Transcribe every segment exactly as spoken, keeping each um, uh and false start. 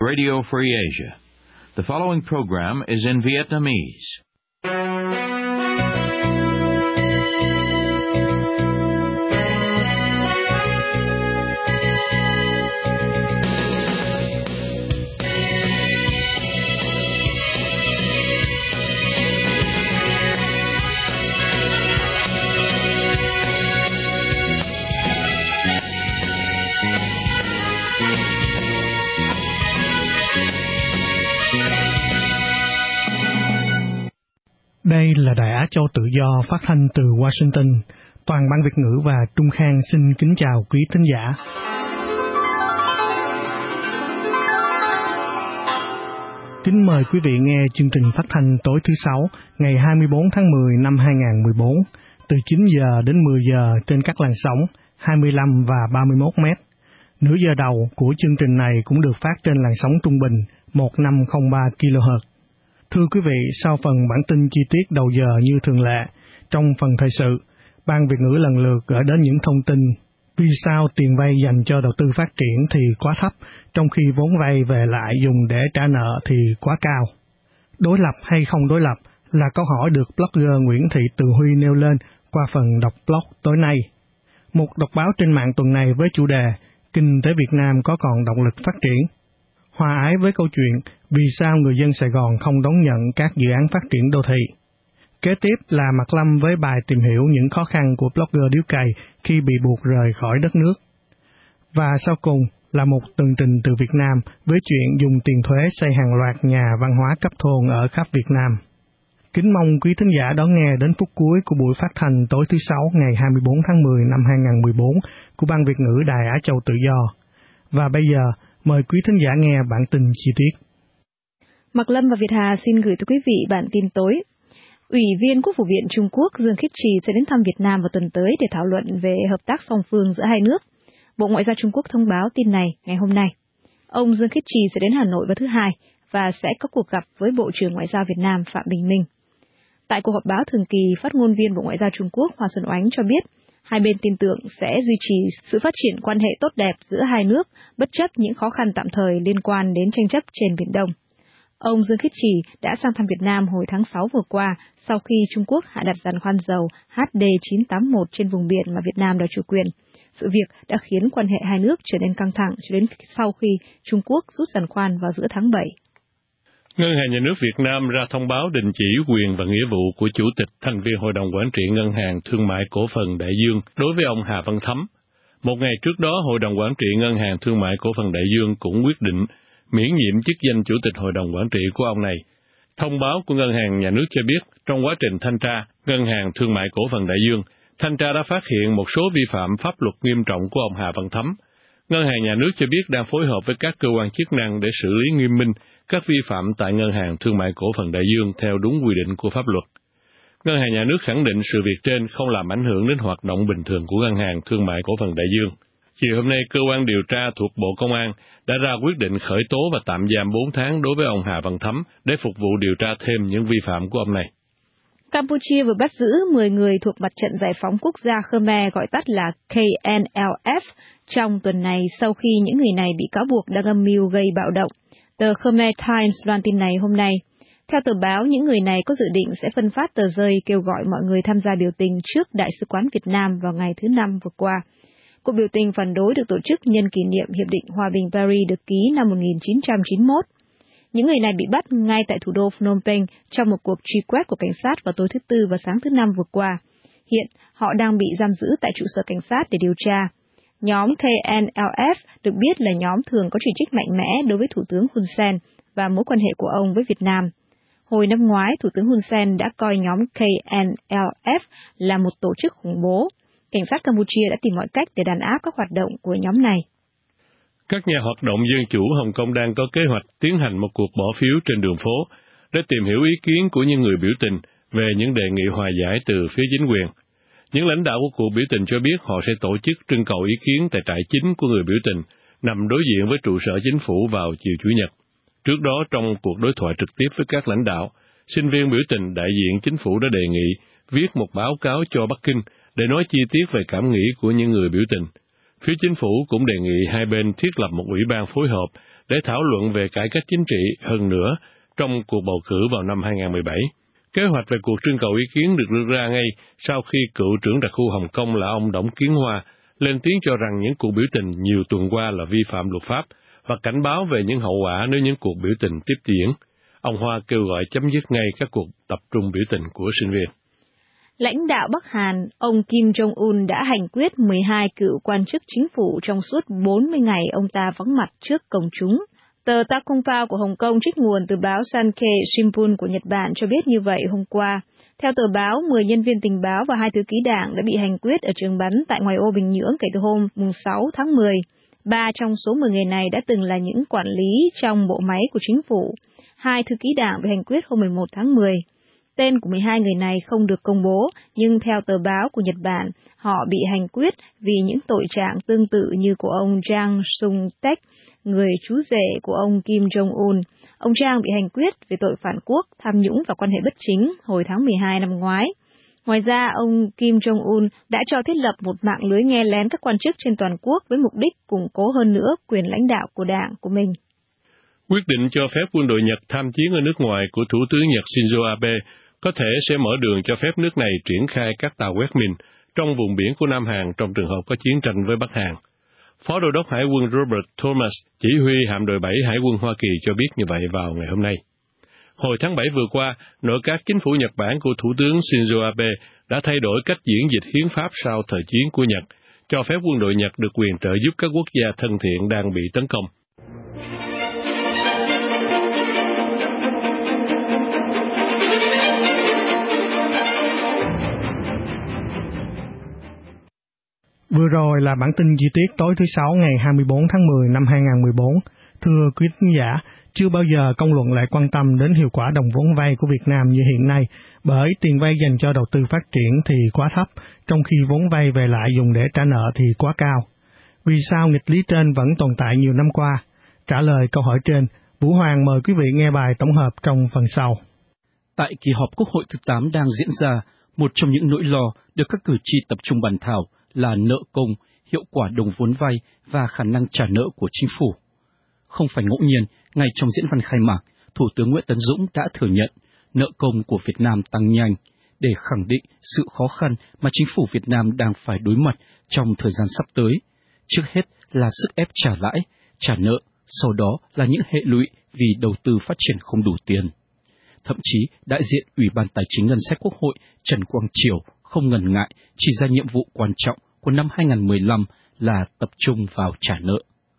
Radio Free Asia. The following program is in Vietnamese. Đây là Đài Á Châu Tự Do phát thanh từ Washington. Toàn ban Việt ngữ và Trung Khang xin kính chào quý thính giả. Kính mời quý vị nghe chương trình phát thanh tối thứ Sáu, ngày hai mươi bốn tháng mười năm hai nghìn không trăm mười bốn, từ chín giờ đến mười giờ trên các làn sóng hai mươi lăm và ba mươi mốt mét. Nửa giờ đầu của chương trình này cũng được phát trên làn sóng trung bình một nghìn năm trăm lẻ ba ki lô héc. Thưa quý vị, sau phần bản tin chi tiết đầu giờ như thường lệ, trong phần thời sự, Ban Việt ngữ lần lượt gửi đến những thông tin vì sao tiền vay dành cho đầu tư phát triển thì quá thấp, trong khi vốn vay về lại dùng để trả nợ thì quá cao. Đối lập hay không đối lập là câu hỏi được blogger Nguyễn Thị Từ Huy nêu lên qua phần đọc blog tối nay. Một đọc báo trên mạng tuần này với chủ đề Kinh tế Việt Nam có còn động lực phát triển. Hòa ái với câu chuyện vì sao người dân Sài Gòn không đón nhận các dự án phát triển đô thị. Kế tiếp là Mạc Lâm với bài tìm hiểu những khó khăn của blogger điếu cày khi bị buộc rời khỏi đất nước. Và sau cùng là một tường trình từ Việt Nam với chuyện dùng tiền thuế xây hàng loạt nhà văn hóa cấp thôn ở khắp Việt Nam. Kính mong quý thính giả đón nghe đến phút cuối của buổi phát thanh tối thứ Sáu ngày hai mươi bốn tháng mười năm hai nghìn không trăm mười bốn của Ban Việt ngữ Đài Á Châu Tự Do. Và bây giờ, mời quý thính giả nghe bản tin chi tiết. Mạc Lâm và Việt Hà xin gửi tới quý vị bản tin tối. Ủy viên Quốc vụ viện Trung Quốc Dương Khiết Trì sẽ đến thăm Việt Nam vào tuần tới để thảo luận về hợp tác song phương giữa hai nước. Bộ Ngoại giao Trung Quốc thông báo tin này ngày hôm nay. Ông Dương Khiết Trì sẽ đến Hà Nội vào thứ Hai và sẽ có cuộc gặp với Bộ trưởng Ngoại giao Việt Nam Phạm Bình Minh. Tại cuộc họp báo thường kỳ, phát ngôn viên Bộ Ngoại giao Trung Quốc Hoa Xuân Oánh cho biết hai bên tin tưởng sẽ duy trì sự phát triển quan hệ tốt đẹp giữa hai nước bất chấp những khó khăn tạm thời liên quan đến tranh chấp trên Biển Đông. Ông Dương Khiết Trì đã sang thăm Việt Nam hồi tháng sáu vừa qua sau khi Trung Quốc hạ đặt giàn khoan dầu H D chín tám mốt trên vùng biển mà Việt Nam đòi chủ quyền. Sự việc đã khiến quan hệ hai nước trở nên căng thẳng cho đến sau khi Trung Quốc rút giàn khoan vào giữa tháng bảy. Ngân hàng Nhà nước Việt Nam ra thông báo đình chỉ quyền và nghĩa vụ của Chủ tịch thành viên Hội đồng Quản trị Ngân hàng Thương mại Cổ phần Đại Dương đối với ông Hà Văn Thắm. Một ngày trước đó, Hội đồng Quản trị Ngân hàng Thương mại Cổ phần Đại Dương cũng quyết định miễn nhiệm chức danh Chủ tịch Hội đồng Quản trị của ông này. Thông báo của Ngân hàng Nhà nước cho biết, trong quá trình thanh tra Ngân hàng Thương mại Cổ phần Đại Dương, thanh tra đã phát hiện một số vi phạm pháp luật nghiêm trọng của ông Hà Văn Thắm. Ngân hàng Nhà nước cho biết đang phối hợp với các cơ quan chức năng để xử lý nghiêm minh các vi phạm tại Ngân hàng Thương mại Cổ phần Đại Dương theo đúng quy định của pháp luật. Ngân hàng Nhà nước khẳng định sự việc trên không làm ảnh hưởng đến hoạt động bình thường của Ngân hàng Thương mại Cổ phần Đại Dương. Chiều hôm nay, cơ quan điều tra thuộc Bộ Công an đã ra quyết định khởi tố và tạm giam bốn tháng đối với ông Hà Văn Thắm để phục vụ điều tra thêm những vi phạm của ông này. Campuchia vừa bắt giữ mười người thuộc Mặt trận Giải phóng Quốc gia Khmer gọi tắt là K N L F trong tuần này sau khi những người này bị cáo buộc đang âm mưu gây bạo động. Tờ Khmer Times loan tin này hôm nay. Theo tờ báo, những người này có dự định sẽ phân phát tờ rơi kêu gọi mọi người tham gia biểu tình trước Đại sứ quán Việt Nam vào ngày thứ Năm vừa qua. Cuộc biểu tình phản đối được tổ chức nhân kỷ niệm Hiệp định Hòa bình Paris được ký năm một nghìn chín trăm chín mươi mốt. Những người này bị bắt ngay tại thủ đô Phnom Penh trong một cuộc truy quét của cảnh sát vào tối thứ Tư và sáng thứ Năm vừa qua. Hiện, họ đang bị giam giữ tại trụ sở cảnh sát để điều tra. Nhóm K N L F được biết là nhóm thường có chỉ trích mạnh mẽ đối với Thủ tướng Hun Sen và mối quan hệ của ông với Việt Nam. Hồi năm ngoái, Thủ tướng Hun Sen đã coi nhóm K N L F là một tổ chức khủng bố. Cảnh sát Campuchia đã tìm mọi cách để đàn áp các hoạt động của nhóm này. Các nhà hoạt động dân chủ Hồng Kông đang có kế hoạch tiến hành một cuộc bỏ phiếu trên đường phố để tìm hiểu ý kiến của những người biểu tình về những đề nghị hòa giải từ phía chính quyền. Những lãnh đạo của cuộc biểu tình cho biết họ sẽ tổ chức trưng cầu ý kiến tại trại chính của người biểu tình nằm đối diện với trụ sở chính phủ vào chiều Chủ nhật. Trước đó, trong cuộc đối thoại trực tiếp với các lãnh đạo, sinh viên biểu tình đại diện chính phủ đã đề nghị viết một báo cáo cho Bắc Kinh để nói chi tiết về cảm nghĩ của những người biểu tình. Phía chính phủ cũng đề nghị hai bên thiết lập một ủy ban phối hợp để thảo luận về cải cách chính trị hơn nữa trong cuộc bầu cử vào năm hai không một bảy. Kế hoạch về cuộc trưng cầu ý kiến được đưa ra ngay sau khi cựu trưởng đặc khu Hồng Kông là ông Đổng Kiến Hoa lên tiếng cho rằng những cuộc biểu tình nhiều tuần qua là vi phạm luật pháp và cảnh báo về những hậu quả nếu những cuộc biểu tình tiếp diễn. Ông Hoa kêu gọi chấm dứt ngay các cuộc tập trung biểu tình của sinh viên. Lãnh đạo Bắc Hàn, ông Kim Jong-un đã hành quyết mười hai cựu quan chức chính phủ trong suốt bốn mươi ngày ông ta vắng mặt trước công chúng. Tờ Takonpa của Hồng Kông trích nguồn từ báo Sankei Shimbun của Nhật Bản cho biết như vậy hôm qua. Theo tờ báo, mười nhân viên tình báo và hai thư ký đảng đã bị hành quyết ở trường bắn tại ngoại ô Bình Nhưỡng kể từ hôm sáu tháng mười. Ba trong số mười người này đã từng là những quản lý trong bộ máy của chính phủ. Hai thư ký đảng bị hành quyết hôm mười một tháng mười. Tên của mười hai người này không được công bố, nhưng theo tờ báo của Nhật Bản, họ bị hành quyết vì những tội trạng tương tự như của ông Jang Sung-taek, người chú rể của ông Kim Jong-un. Ông Jang bị hành quyết về tội phản quốc, tham nhũng và quan hệ bất chính hồi tháng mười hai năm ngoái. Ngoài ra, ông Kim Jong-un đã cho thiết lập một mạng lưới nghe lén các quan chức trên toàn quốc với mục đích củng cố hơn nữa quyền lãnh đạo của đảng của mình. Quyết định cho phép quân đội Nhật tham chiến ở nước ngoài của Thủ tướng Nhật Shinzo Abe có thể sẽ mở đường cho phép nước này triển khai các tàu quét mìn trong vùng biển của Nam Hàn trong trường hợp có chiến tranh với Bắc Hàn. Phó Đô đốc Hải quân Robert Thomas, chỉ huy hạm đội bảy Hải quân Hoa Kỳ cho biết như vậy vào ngày hôm nay. Hồi tháng bảy vừa qua, nội các chính phủ Nhật Bản của Thủ tướng Shinzo Abe đã thay đổi cách diễn dịch hiến pháp sau thời chiến của Nhật, cho phép quân đội Nhật được quyền trợ giúp các quốc gia thân thiện đang bị tấn công. Vừa rồi là bản tin chi tiết tối thứ Sáu ngày hai mươi bốn tháng mười năm hai không một bốn. Thưa quý khán giả, chưa bao giờ công luận lại quan tâm đến hiệu quả đồng vốn vay của Việt Nam như hiện nay, bởi tiền vay dành cho đầu tư phát triển thì quá thấp, trong khi vốn vay về lại dùng để trả nợ thì quá cao. Vì sao nghịch lý trên vẫn tồn tại nhiều năm qua? Trả lời câu hỏi trên, Vũ Hoàng mời quý vị nghe bài tổng hợp trong phần sau. Tại kỳ họp Quốc hội thứ tám đang diễn ra, một trong những nỗi lo được các cử tri tập trung bàn thảo là nợ công, hiệu quả đồng vốn vay và khả năng trả nợ của chính phủ. Không phải ngẫu nhiên, ngay trong diễn văn khai mạc, Thủ tướng Nguyễn Tấn Dũng đã thừa nhận nợ công của Việt Nam tăng nhanh để khẳng định sự khó khăn mà chính phủ Việt Nam đang phải đối mặt trong thời gian sắp tới. Trước hết là sức ép trả lãi, trả nợ, sau đó là những hệ lụy vì đầu tư phát triển không đủ tiền. Thậm chí, đại diện Ủy ban Tài chính Ngân sách Quốc hội Trần Quang Triểu không ngần ngại chỉ ra nhiệm vụ quan trọng của năm hai không một lăm là tập trung vào trả nợ.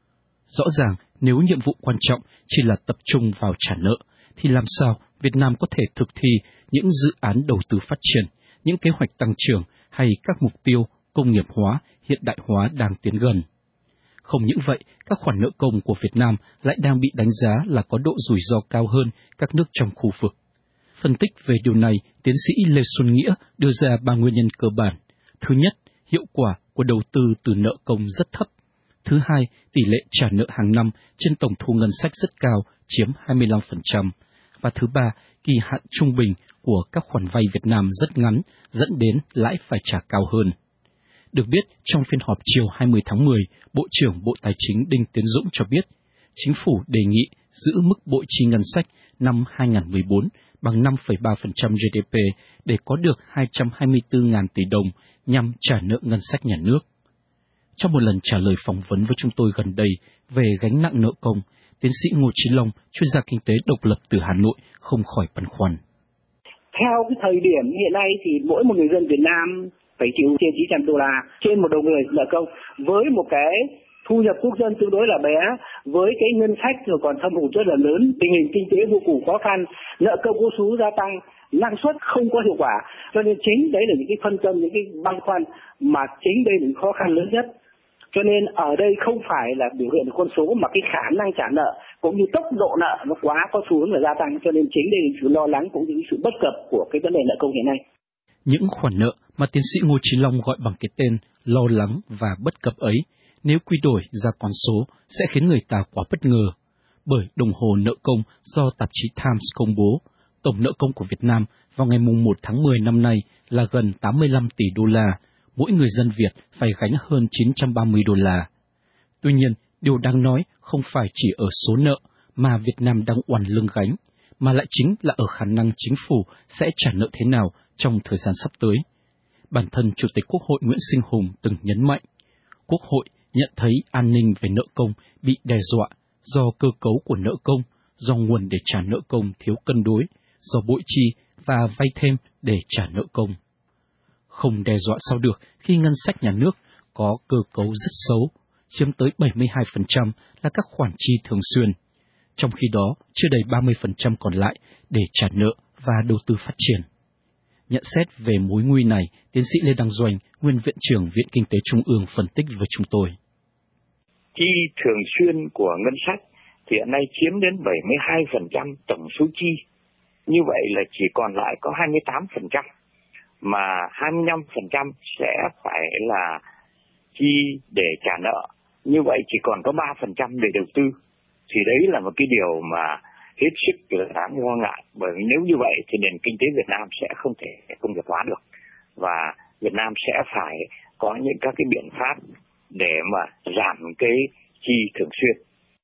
Rõ ràng, nếu nhiệm vụ quan trọng chỉ là tập trung vào trả nợ, thì làm sao Việt Nam có thể thực thi những dự án đầu tư phát triển, những kế hoạch tăng trưởng hay các mục tiêu công nghiệp hóa, hiện đại hóa đang tiến gần? Không những vậy, các khoản nợ công của Việt Nam lại đang bị đánh giá là có độ rủi ro cao hơn các nước trong khu vực. Phân tích về điều này, tiến sĩ Lê Xuân Nghĩa đưa ra ba nguyên nhân cơ bản. Thứ nhất, hiệu quả của đầu tư từ nợ công rất thấp. Thứ hai, tỷ lệ trả nợ hàng năm trên tổng thu ngân sách rất cao, chiếm hai mươi lăm phần trăm. Và thứ ba, kỳ hạn trung bình của các khoản vay Việt Nam rất ngắn, dẫn đến lãi phải trả cao hơn. Được biết, trong phiên họp chiều hai mươi tháng mười, Bộ trưởng Bộ Tài chính Đinh Tiến Dũng cho biết, Chính phủ đề nghị giữ mức bội chi ngân sách năm hai không một bốn bằng năm phẩy ba phần trăm giê đê pê để có được hai trăm hai mươi tư nghìn tỷ đồng nhằm trả nợ ngân sách nhà nước. Trong một lần trả lời phỏng vấn với chúng tôi gần đây về gánh nặng nợ công, tiến sĩ Ngô Chí Long, chuyên gia kinh tế độc lập từ Hà Nội, không khỏi băn khoăn. Theo cái thời điểm hiện nay thì mỗi một người dân Việt Nam phải chịu trên chín trăm đô la trên một đầu người nợ công, với một cái thu nhập quốc dân tương đối là bé, với cái ngân sách rồi còn thâm hụt rất là lớn, tình hình kinh tế vô cùng khó khăn, nợ công vô số gia tăng, năng suất không có hiệu quả, cho nên chính đấy là những cái phân tâm, những cái băn khoăn mà chính đây là những khó khăn lớn nhất. Cho nên ở đây không phải là biểu hiện con số mà cái khả năng trả nợ cũng như tốc độ nợ nó quá có xu hướng là gia tăng, cho nên chính đây là sự lo lắng cũng như sự bất cập của cái vấn đề nợ công hiện nay. Những khoản nợ mà tiến sĩ Ngô Chí Long gọi bằng cái tên lo lắng và bất cập ấy, nếu quy đổi ra con số sẽ khiến người ta quá bất ngờ. Bởi đồng hồ nợ công do tạp chí Times công bố, tổng nợ công của Việt Nam vào ngày một tháng mười năm nay là gần tám mươi lăm tỷ đô la, mỗi người dân Việt phải gánh hơn chín trăm ba mươi đô la. Tuy nhiên, Điều đáng nói không phải chỉ ở số nợ mà Việt Nam đang oằn lưng gánh, mà lại chính là ở khả năng chính phủ sẽ trả nợ thế nào trong thời gian sắp tới. Bản thân Chủ tịch Quốc hội Nguyễn Sinh Hùng từng nhấn mạnh, Quốc hội nhận thấy an ninh về nợ công bị đe dọa do cơ cấu của nợ công, do nguồn để trả nợ công thiếu cân đối, do bội chi và vay thêm để trả nợ công. Không đe dọa sao được khi ngân sách nhà nước có cơ cấu rất xấu, chiếm tới bảy mươi hai phần trăm là các khoản chi thường xuyên, trong khi đó chưa đầy ba mươi phần trăm còn lại để trả nợ và đầu tư phát triển. Nhận xét về mối nguy này, tiến sĩ Lê Đăng Doanh, nguyên Viện trưởng Viện Kinh tế Trung ương phân tích với chúng tôi. Chi thường xuyên của ngân sách thì hiện nay chiếm đến bảy mươi hai phần trăm tổng số chi. Như vậy là chỉ còn lại có hai mươi tám phần trăm, mà hai mươi lăm phần trăm sẽ phải là chi để trả nợ. Như vậy chỉ còn có ba phần trăm để đầu tư. Thì đấy là một cái điều mà hết sức là đáng lo ngại, bởi vì nếu như vậy thì nền kinh tế Việt Nam sẽ không thể công nghiệp hóa được, và Việt Nam sẽ phải có những các cái biện pháp để mà giảm cái chi thường xuyên.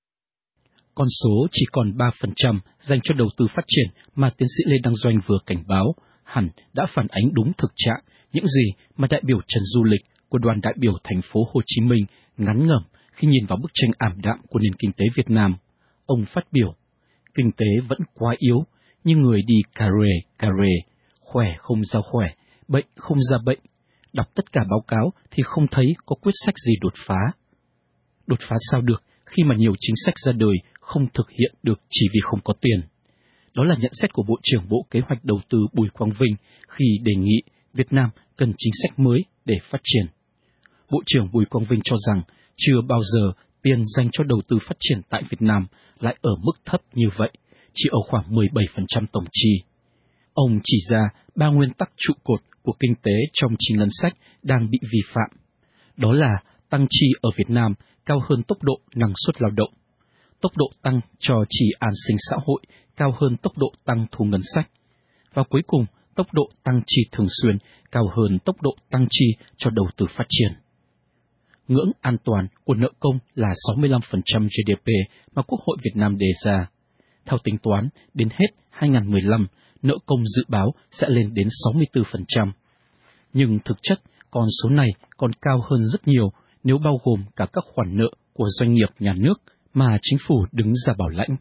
Con số chỉ còn ba phần trăm dành cho đầu tư phát triển mà tiến sĩ Lê Đăng Doanh vừa cảnh báo hẳn đã phản ánh đúng thực trạng những gì mà đại biểu Trần Du Lịch của đoàn đại biểu thành phố Hồ Chí Minh ngán ngẩm khi nhìn vào bức tranh ảm đạm của nền kinh tế Việt Nam. Ông phát biểu, kinh tế vẫn quá yếu, như người đi cà rề cà rề, khỏe không ra khỏe, bệnh không ra bệnh. Đọc tất cả báo cáo thì không thấy có quyết sách gì đột phá. Đột phá sao được khi mà nhiều chính sách ra đời không thực hiện được chỉ vì không có tiền. Đó là nhận xét của Bộ trưởng Bộ Kế hoạch Đầu tư Bùi Quang Vinh khi đề nghị Việt Nam cần chính sách mới để phát triển. Bộ trưởng Bùi Quang Vinh cho rằng chưa bao giờ tiền dành cho đầu tư phát triển tại Việt Nam lại ở mức thấp như vậy, chỉ ở khoảng mười bảy phần trăm tổng chi. Ông chỉ ra ba nguyên tắc trụ cột của kinh tế trong chi ngân sách đang bị vi phạm. Đó là tăng chi ở Việt Nam cao hơn tốc độ năng suất lao động, tốc độ tăng cho chi an sinh xã hội cao hơn tốc độ tăng thu ngân sách, và cuối cùng tốc độ tăng chi thường xuyên cao hơn tốc độ tăng chi cho đầu tư phát triển. Ngưỡng an toàn của nợ công là sáu mươi lăm phần trăm giê đê pê mà Quốc hội Việt Nam đề ra. Theo tính toán, đến hết hai nghìn không trăm mười lăm, nợ công dự báo sẽ lên đến sáu mươi tư phần trăm. Nhưng thực chất, con số này còn cao hơn rất nhiều nếu bao gồm cả các khoản nợ của doanh nghiệp nhà nước mà chính phủ đứng ra bảo lãnh.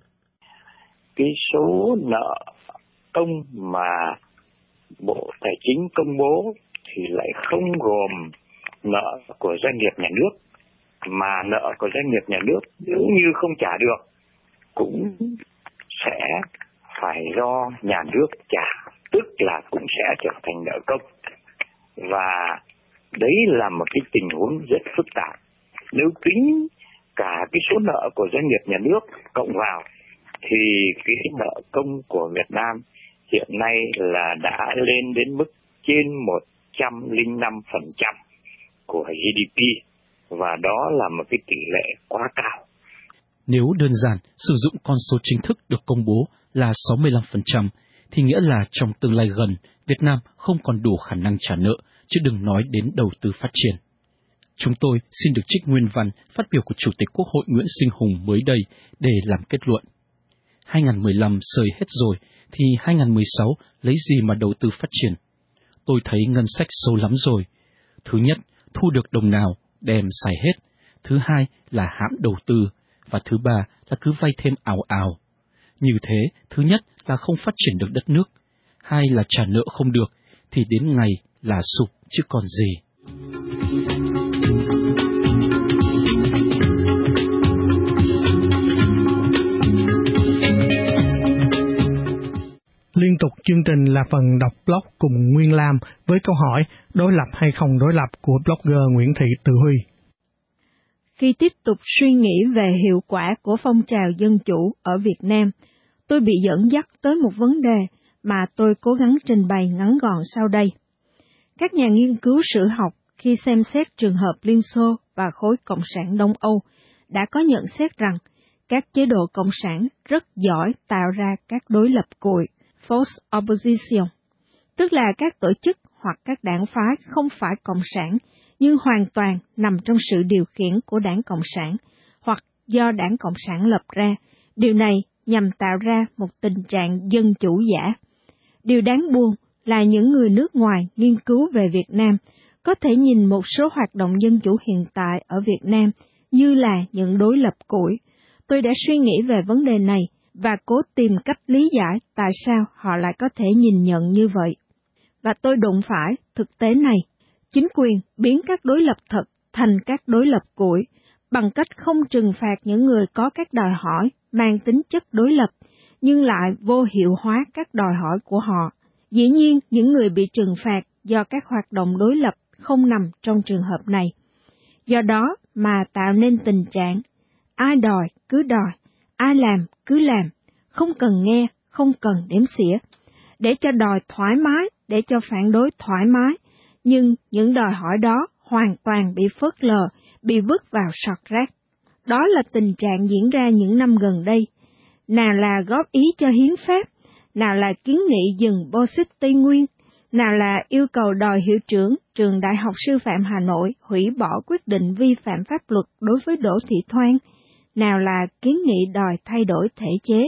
Cái số nợ công mà Bộ Tài chính công bố thì lại không gồm nợ của doanh nghiệp nhà nước, mà nợ của doanh nghiệp nhà nước nếu như không trả được cũng sẽ phải do nhà nước trả, tức là cũng sẽ trở thành nợ công. Và đấy là một cái tình huống rất phức tạp. Nếu tính cả cái số nợ của doanh nghiệp nhà nước cộng vào thì cái nợ công của Việt Nam hiện nay là đã lên đến mức trên một trăm lẻ năm phần trăm của giê đê pê, và đó là một cái tỷ lệ quá cao. Nếu đơn giản sử dụng con số chính thức được công bố là sáu mươi lăm phần trăm, thì nghĩa là trong tương lai gần, Việt Nam không còn đủ khả năng trả nợ, chứ đừng nói đến đầu tư phát triển. Chúng tôi xin được trích nguyên văn phát biểu của Chủ tịch Quốc hội Nguyễn Sinh Hùng mới đây để làm kết luận. hai nghìn không trăm mười lăm sơi hết rồi, thì hai nghìn không trăm mười sáu lấy gì mà đầu tư phát triển? Tôi thấy ngân sách sâu lắm rồi. Thứ nhất, thu được đồng nào, đem xài hết. Thứ hai là hãm đầu tư. Và thứ ba là cứ vay thêm ào ào. Như thế, thứ nhất là không phát triển được đất nước. Hai là trả nợ không được, thì đến ngày là sụp chứ còn gì. Liên tục chương trình là phần đọc blog cùng Nguyên Lam với câu hỏi đối lập hay không đối lập của blogger Nguyễn Thị Từ Huy. Khi tiếp tục suy nghĩ về hiệu quả của phong trào dân chủ ở Việt Nam, tôi bị dẫn dắt tới một vấn đề mà tôi cố gắng trình bày ngắn gọn sau đây. Các nhà nghiên cứu sử học khi xem xét trường hợp Liên Xô và khối Cộng sản Đông Âu đã có nhận xét rằng các chế độ Cộng sản rất giỏi tạo ra các đối lập cụi, false opposition, tức là các tổ chức hoặc các đảng phái không phải Cộng sản nhưng hoàn toàn nằm trong sự điều khiển của đảng Cộng sản, hoặc do Đảng Cộng sản lập ra. Điều này nhằm tạo ra một tình trạng dân chủ giả. Điều đáng buồn là những người nước ngoài nghiên cứu về Việt Nam có thể nhìn một số hoạt động dân chủ hiện tại ở Việt Nam như là những đối lập cũi. Tôi đã suy nghĩ về vấn đề này và cố tìm cách lý giải tại sao họ lại có thể nhìn nhận như vậy. Và tôi đụng phải thực tế này. Chính quyền biến các đối lập thật thành các đối lập cũi bằng cách không trừng phạt những người có các đòi hỏi mang tính chất đối lập, nhưng lại vô hiệu hóa các đòi hỏi của họ. Dĩ nhiên, những người bị trừng phạt do các hoạt động đối lập không nằm trong trường hợp này. Do đó mà tạo nên tình trạng ai đòi cứ đòi, ai làm cứ làm, không cần nghe, không cần đếm xỉa, để cho đòi thoải mái, để cho phản đối thoải mái, nhưng những đòi hỏi đó hoàn toàn bị phớt lờ, bị vứt vào sọt rác. Đó là tình trạng diễn ra những năm gần đây. Nào là góp ý cho hiến pháp, nào là kiến nghị dừng Bô-xít Tây Nguyên, nào là yêu cầu đòi hiệu trưởng trường Đại học Sư phạm Hà Nội hủy bỏ quyết định vi phạm pháp luật đối với Đỗ Thị Thoan, nào là kiến nghị đòi thay đổi thể chế.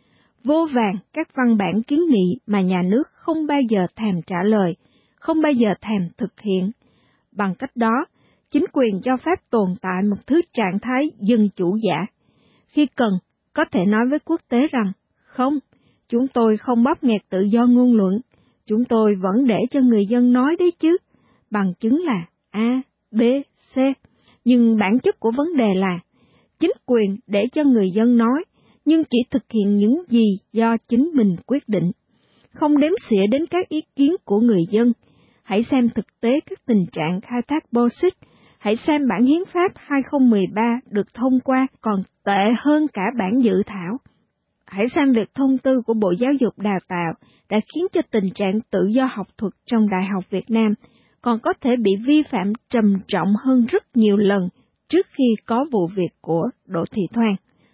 Vô vàn các văn bản kiến nghị mà nhà nước không bao giờ thèm trả lời, không bao giờ thèm thực hiện. Bằng cách đó, chính quyền cho phép tồn tại một thứ trạng thái dân chủ giả. Khi cần, có thể nói với quốc tế rằng, không, chúng tôi không bóp nghẹt tự do ngôn luận, chúng tôi vẫn để cho người dân nói đấy chứ, bằng chứng là A, B, C. Nhưng bản chất của vấn đề là, chính quyền để cho người dân nói, nhưng chỉ thực hiện những gì do chính mình quyết định, không đếm xỉa đến các ý kiến của người dân. Hãy xem thực tế các tình trạng khai thác bô-xít, hãy xem bản hiến pháp hai không một ba được thông qua còn tệ hơn cả bản dự thảo. Hãy xem việc thông tư của Bộ Giáo dục Đào tạo đã khiến cho tình trạng tự do học thuật trong Đại học Việt Nam còn có thể bị vi phạm trầm trọng hơn rất nhiều lần trước khi có vụ việc của Đỗ Thị Thoan.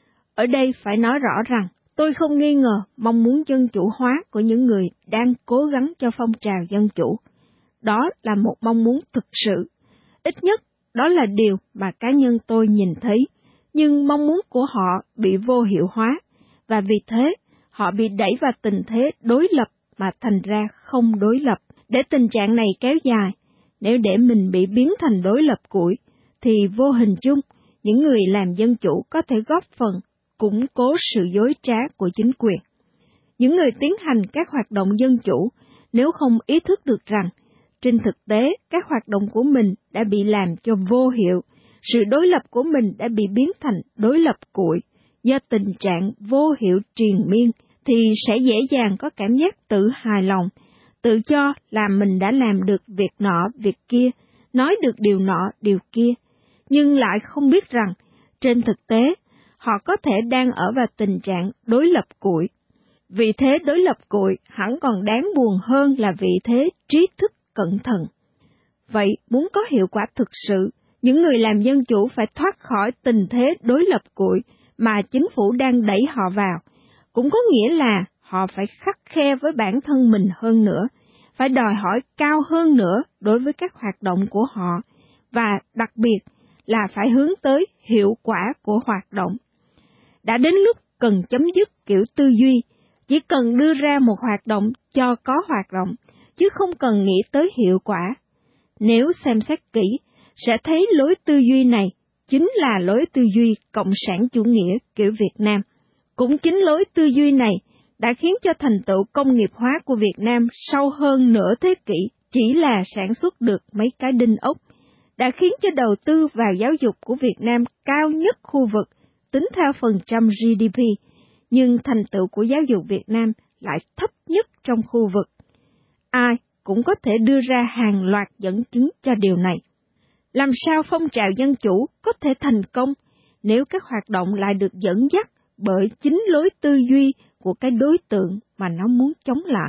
Ở đây phải nói rõ rằng, tôi không nghi ngờ mong muốn dân chủ hóa của những người đang cố gắng cho phong trào dân chủ. Đó là một mong muốn thực sự. Ít nhất, đó là điều mà cá nhân tôi nhìn thấy, nhưng mong muốn của họ bị vô hiệu hóa, và vì thế, họ bị đẩy vào tình thế đối lập mà thành ra không đối lập. Để tình trạng này kéo dài, nếu để mình bị biến thành đối lập cũi, thì vô hình chung, những người làm dân chủ có thể góp phần củng cố sự dối trá của chính quyền. Những người tiến hành các hoạt động dân chủ, nếu không ý thức được rằng, trên thực tế các hoạt động của mình đã bị làm cho vô hiệu, sự đối lập của mình đã bị biến thành đối lập cũi, do tình trạng vô hiệu triền miên, thì sẽ dễ dàng có cảm giác tự hài lòng, tự cho là mình đã làm được việc nọ, việc kia, nói được điều nọ, điều kia, nhưng lại không biết rằng, trên thực tế, họ có thể đang ở vào tình trạng đối lập cũi. Vị thế đối lập cụi hẳn còn đáng buồn hơn là vị thế trí thức cẩn thận. Vậy, muốn có hiệu quả thực sự, những người làm dân chủ phải thoát khỏi tình thế đối lập cụi mà chính phủ đang đẩy họ vào. Cũng có nghĩa là họ phải khắt khe với bản thân mình hơn nữa, phải đòi hỏi cao hơn nữa đối với các hoạt động của họ, và đặc biệt là phải hướng tới hiệu quả của hoạt động. Đã đến lúc cần chấm dứt kiểu tư duy, chỉ cần đưa ra một hoạt động cho có hoạt động, chứ không cần nghĩ tới hiệu quả. Nếu xem xét kỹ, sẽ thấy lối tư duy này chính là lối tư duy cộng sản chủ nghĩa kiểu Việt Nam. Cũng chính lối tư duy này đã khiến cho thành tựu công nghiệp hóa của Việt Nam sau hơn nửa thế kỷ chỉ là sản xuất được mấy cái đinh ốc, đã khiến cho đầu tư vào giáo dục của Việt Nam cao nhất khu vực, tính theo phần trăm giê đê pê, nhưng thành tựu của giáo dục Việt Nam lại thấp nhất trong khu vực. Ai cũng có thể đưa ra hàng loạt dẫn chứng cho điều này. Làm sao phong trào dân chủ có thể thành công nếu các hoạt động lại được dẫn dắt bởi chính lối tư duy của cái đối tượng mà nó muốn chống lại?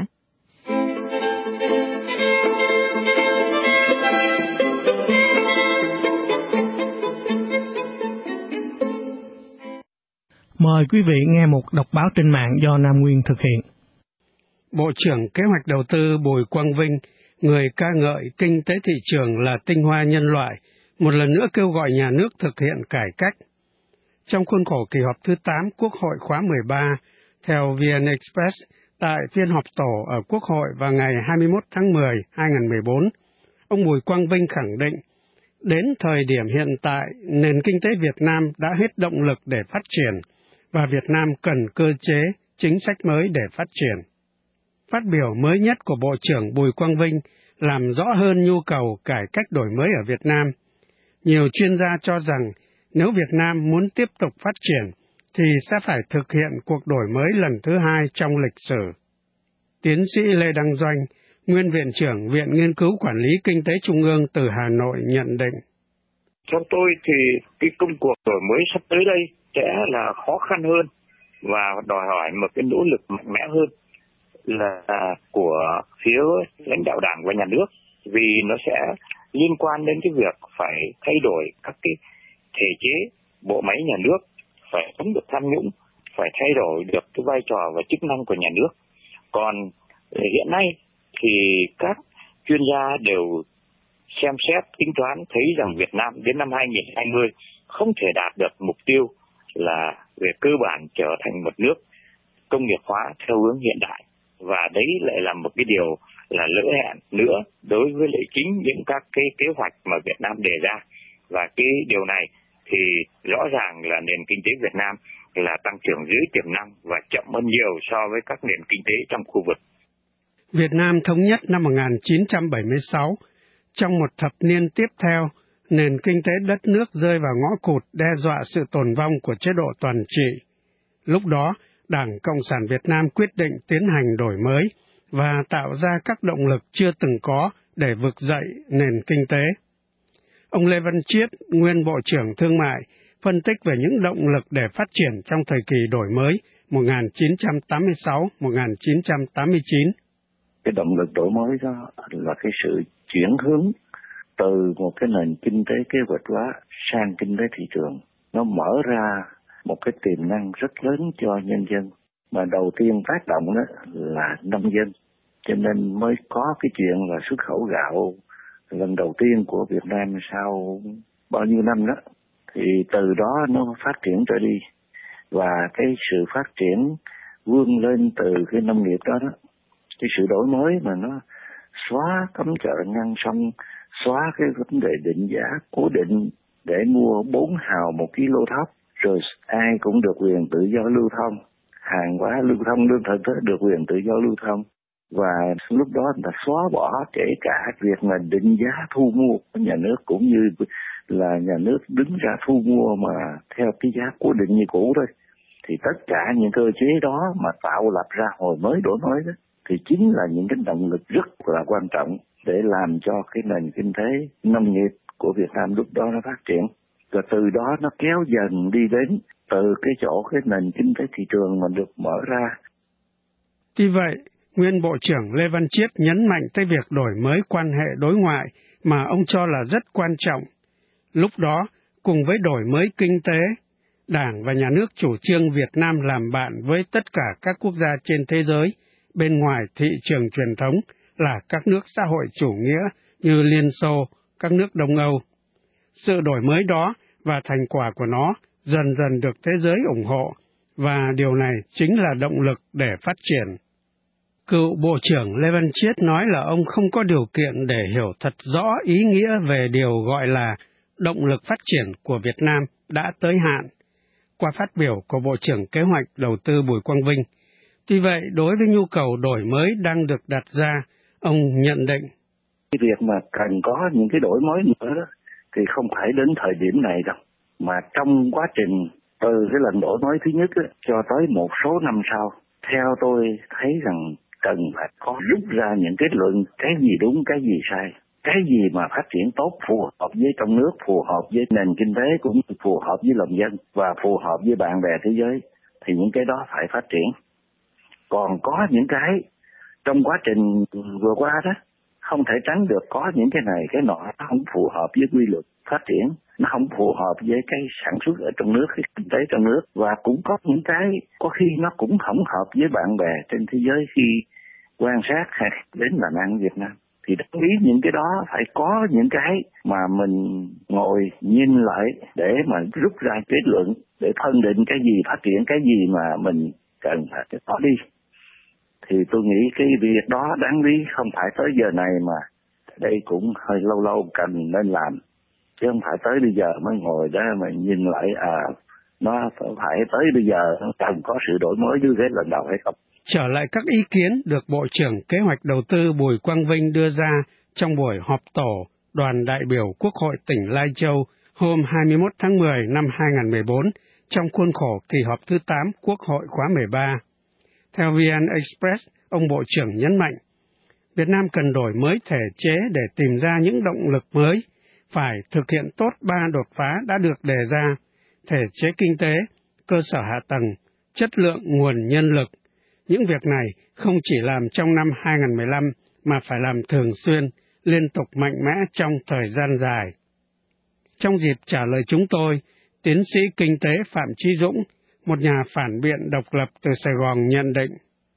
Mời quý vị nghe một đọc báo trên mạng do Nam Nguyên thực hiện. Bộ trưởng Kế hoạch Đầu tư Bùi Quang Vinh, người ca ngợi kinh tế thị trường là tinh hoa nhân loại, một lần nữa kêu gọi nhà nước thực hiện cải cách. trong khuôn khổ kỳ họp thứ tám Quốc hội khóa mười ba, theo vê en Express, tại phiên họp tổ ở Quốc hội vào ngày hai mươi mốt tháng mười năm hai nghìn không trăm mười bốn, ông Bùi Quang Vinh khẳng định, đến thời điểm hiện tại, nền kinh tế Việt Nam đã hết động lực để phát triển, và Việt Nam cần cơ chế, chính sách mới để phát triển. Phát biểu mới nhất của Bộ trưởng Bùi Quang Vinh làm rõ hơn nhu cầu cải cách đổi mới ở Việt Nam. Nhiều chuyên gia cho rằng, nếu Việt Nam muốn tiếp tục phát triển, thì sẽ phải thực hiện cuộc đổi mới lần thứ hai trong lịch sử. Tiến sĩ Lê Đăng Doanh, nguyên Viện trưởng Viện Nghiên cứu Quản lý Kinh tế Trung ương từ Hà Nội nhận định. Theo tôi thì cái công cuộc đổi mới sắp tới đây sẽ là khó khăn hơn và đòi hỏi một cái nỗ lực mạnh mẽ hơn là của phía lãnh đạo Đảng và Nhà nước, vì nó sẽ liên quan đến cái việc phải thay đổi các cái thể chế bộ máy nhà nước, phải chống được tham nhũng, phải thay đổi được cái vai trò và chức năng của nhà nước. Còn hiện nay thì các chuyên gia đều xem xét tính toán thấy rằng Việt Nam đến năm hai nghìn không trăm hai mươi không thể đạt được mục tiêu là về cơ bản trở thành một nước công nghiệp hóa theo hướng hiện đại. Và đấy lại là một cái điều là lỡ hẹn nữa đối với lại chính những các cái kế hoạch mà Việt Nam đề ra. Và cái điều này thì rõ ràng là nền kinh tế Việt Nam là tăng trưởng dưới tiềm năng và chậm hơn nhiều so với các nền kinh tế trong khu vực. Việt Nam thống nhất năm một nghìn chín trăm bảy mươi sáu. Trong một thập niên tiếp theo, nền kinh tế đất nước rơi vào ngõ cụt đe dọa sự tồn vong của chế độ toàn trị. Lúc đó, Đảng Cộng sản Việt Nam quyết định tiến hành đổi mới và tạo ra các động lực chưa từng có để vực dậy nền kinh tế. Ông Lê Văn Chiết, nguyên Bộ trưởng Thương mại, phân tích về những động lực để phát triển trong thời kỳ đổi mới một nghìn chín trăm tám mươi sáu đến một nghìn chín trăm tám mươi chín. Cái động lực đổi mới đó là cái sự chuyển hướng từ một cái nền kinh tế kế hoạch hóa sang kinh tế thị trường. Nó mở ra một cái tiềm năng rất lớn cho nhân dân, mà đầu tiên phát động đó là nông dân, cho nên mới có cái chuyện là xuất khẩu gạo lần đầu tiên của Việt Nam sau bao nhiêu năm đó. Thì từ đó nó phát triển trở đi, và cái sự phát triển vươn lên từ cái nông nghiệp đó đó, cái sự đổi mới mà nó xóa cấm chợ ngăn sông, xóa cái vấn đề định giá cố định để mua bốn hào một kilo thóc, rồi ai cũng được quyền tự do lưu thông, hàng hóa lưu thông, lương thực được quyền tự do lưu thông. Và lúc đó người ta xóa bỏ kể cả việc mà định giá thu mua của nhà nước, cũng như là nhà nước đứng ra thu mua mà theo cái giá cố định như cũ thôi. Thì tất cả những cơ chế đó mà tạo lập ra hồi mới đổi mới đó, thì chính là những cái động lực rất là quan trọng để làm cho cái nền kinh tế nông nghiệp của Việt Nam lúc đó nó phát triển. Và từ đó nó kéo dần đi đến từ cái chỗ cái nền kinh tế thị trường mà được mở ra. Tuy vậy, nguyên Bộ trưởng Lê Văn Chiết nhấn mạnh tới việc đổi mới quan hệ đối ngoại mà ông cho là rất quan trọng. Lúc đó, cùng với đổi mới kinh tế, Đảng và Nhà nước chủ trương Việt Nam làm bạn với tất cả các quốc gia trên thế giới bên ngoài thị trường truyền thống là các nước xã hội chủ nghĩa như Liên Xô, các nước Đông Âu. Sự đổi mới đó và thành quả của nó dần dần được thế giới ủng hộ, và điều này chính là động lực để phát triển. Cựu Bộ trưởng Lê Văn Chiết nói là ông không có điều kiện để hiểu thật rõ ý nghĩa về điều gọi là động lực phát triển của Việt Nam đã tới hạn, qua phát biểu của Bộ trưởng Kế hoạch Đầu tư Bùi Quang Vinh. Tuy vậy, đối với nhu cầu đổi mới đang được đặt ra, ông nhận định. Cái việc mà cần có những cái đổi mới nữa đó, thì không phải đến thời điểm này đâu, mà trong quá trình từ cái lần đổi mới thứ nhất đó, cho tới một số năm sau, theo tôi thấy rằng cần phải có rút ra những kết luận cái gì đúng, cái gì sai, cái gì mà phát triển tốt phù hợp với trong nước, phù hợp với nền kinh tế, cũng phù hợp với lòng dân và phù hợp với bạn bè thế giới, thì những cái đó phải phát triển. Còn có những cái trong quá trình vừa qua đó, không thể tránh được, có những cái này cái nọ nó không phù hợp với quy luật phát triển, nó không phù hợp với cái sản xuất ở trong nước, cái kinh tế trong nước, và cũng có những cái có khi nó cũng không hợp với bạn bè trên thế giới khi quan sát hay đến làm ăn Việt Nam. Thì đáng lý những cái đó phải có những cái mà mình ngồi nhìn lại để mà rút ra kết luận, để phân định cái gì phát triển, cái gì mà mình cần phải bỏ đi. Thì tôi nghĩ cái việc đó đáng lý không phải tới giờ này mà đây cũng hơi lâu lâu cần nên làm. Chứ không phải tới bây giờ mới ngồi đó mà nhìn lại à nó phải tới bây giờ nó cần có sự đổi mới như thế lần đầu hay không. Trở lại các ý kiến được Bộ trưởng Kế hoạch Đầu tư Bùi Quang Vinh đưa ra trong buổi họp tổ đoàn đại biểu Quốc hội tỉnh Lai Châu hôm hai mươi mốt tháng mười năm hai nghìn không trăm mười bốn trong khuôn khổ kỳ họp thứ tám Quốc hội khóa mười ba. Theo vê en Express, ông Bộ trưởng nhấn mạnh, Việt Nam cần đổi mới thể chế để tìm ra những động lực mới, phải thực hiện tốt ba đột phá đã được đề ra, thể chế kinh tế, cơ sở hạ tầng, chất lượng nguồn nhân lực. Những việc này không chỉ làm trong năm hai nghìn không trăm mười lăm mà phải làm thường xuyên, liên tục mạnh mẽ trong thời gian dài. Trong dịp trả lời chúng tôi, tiến sĩ kinh tế Phạm Chí Dũng, một nhà phản biện độc lập từ Sài Gòn nhận định.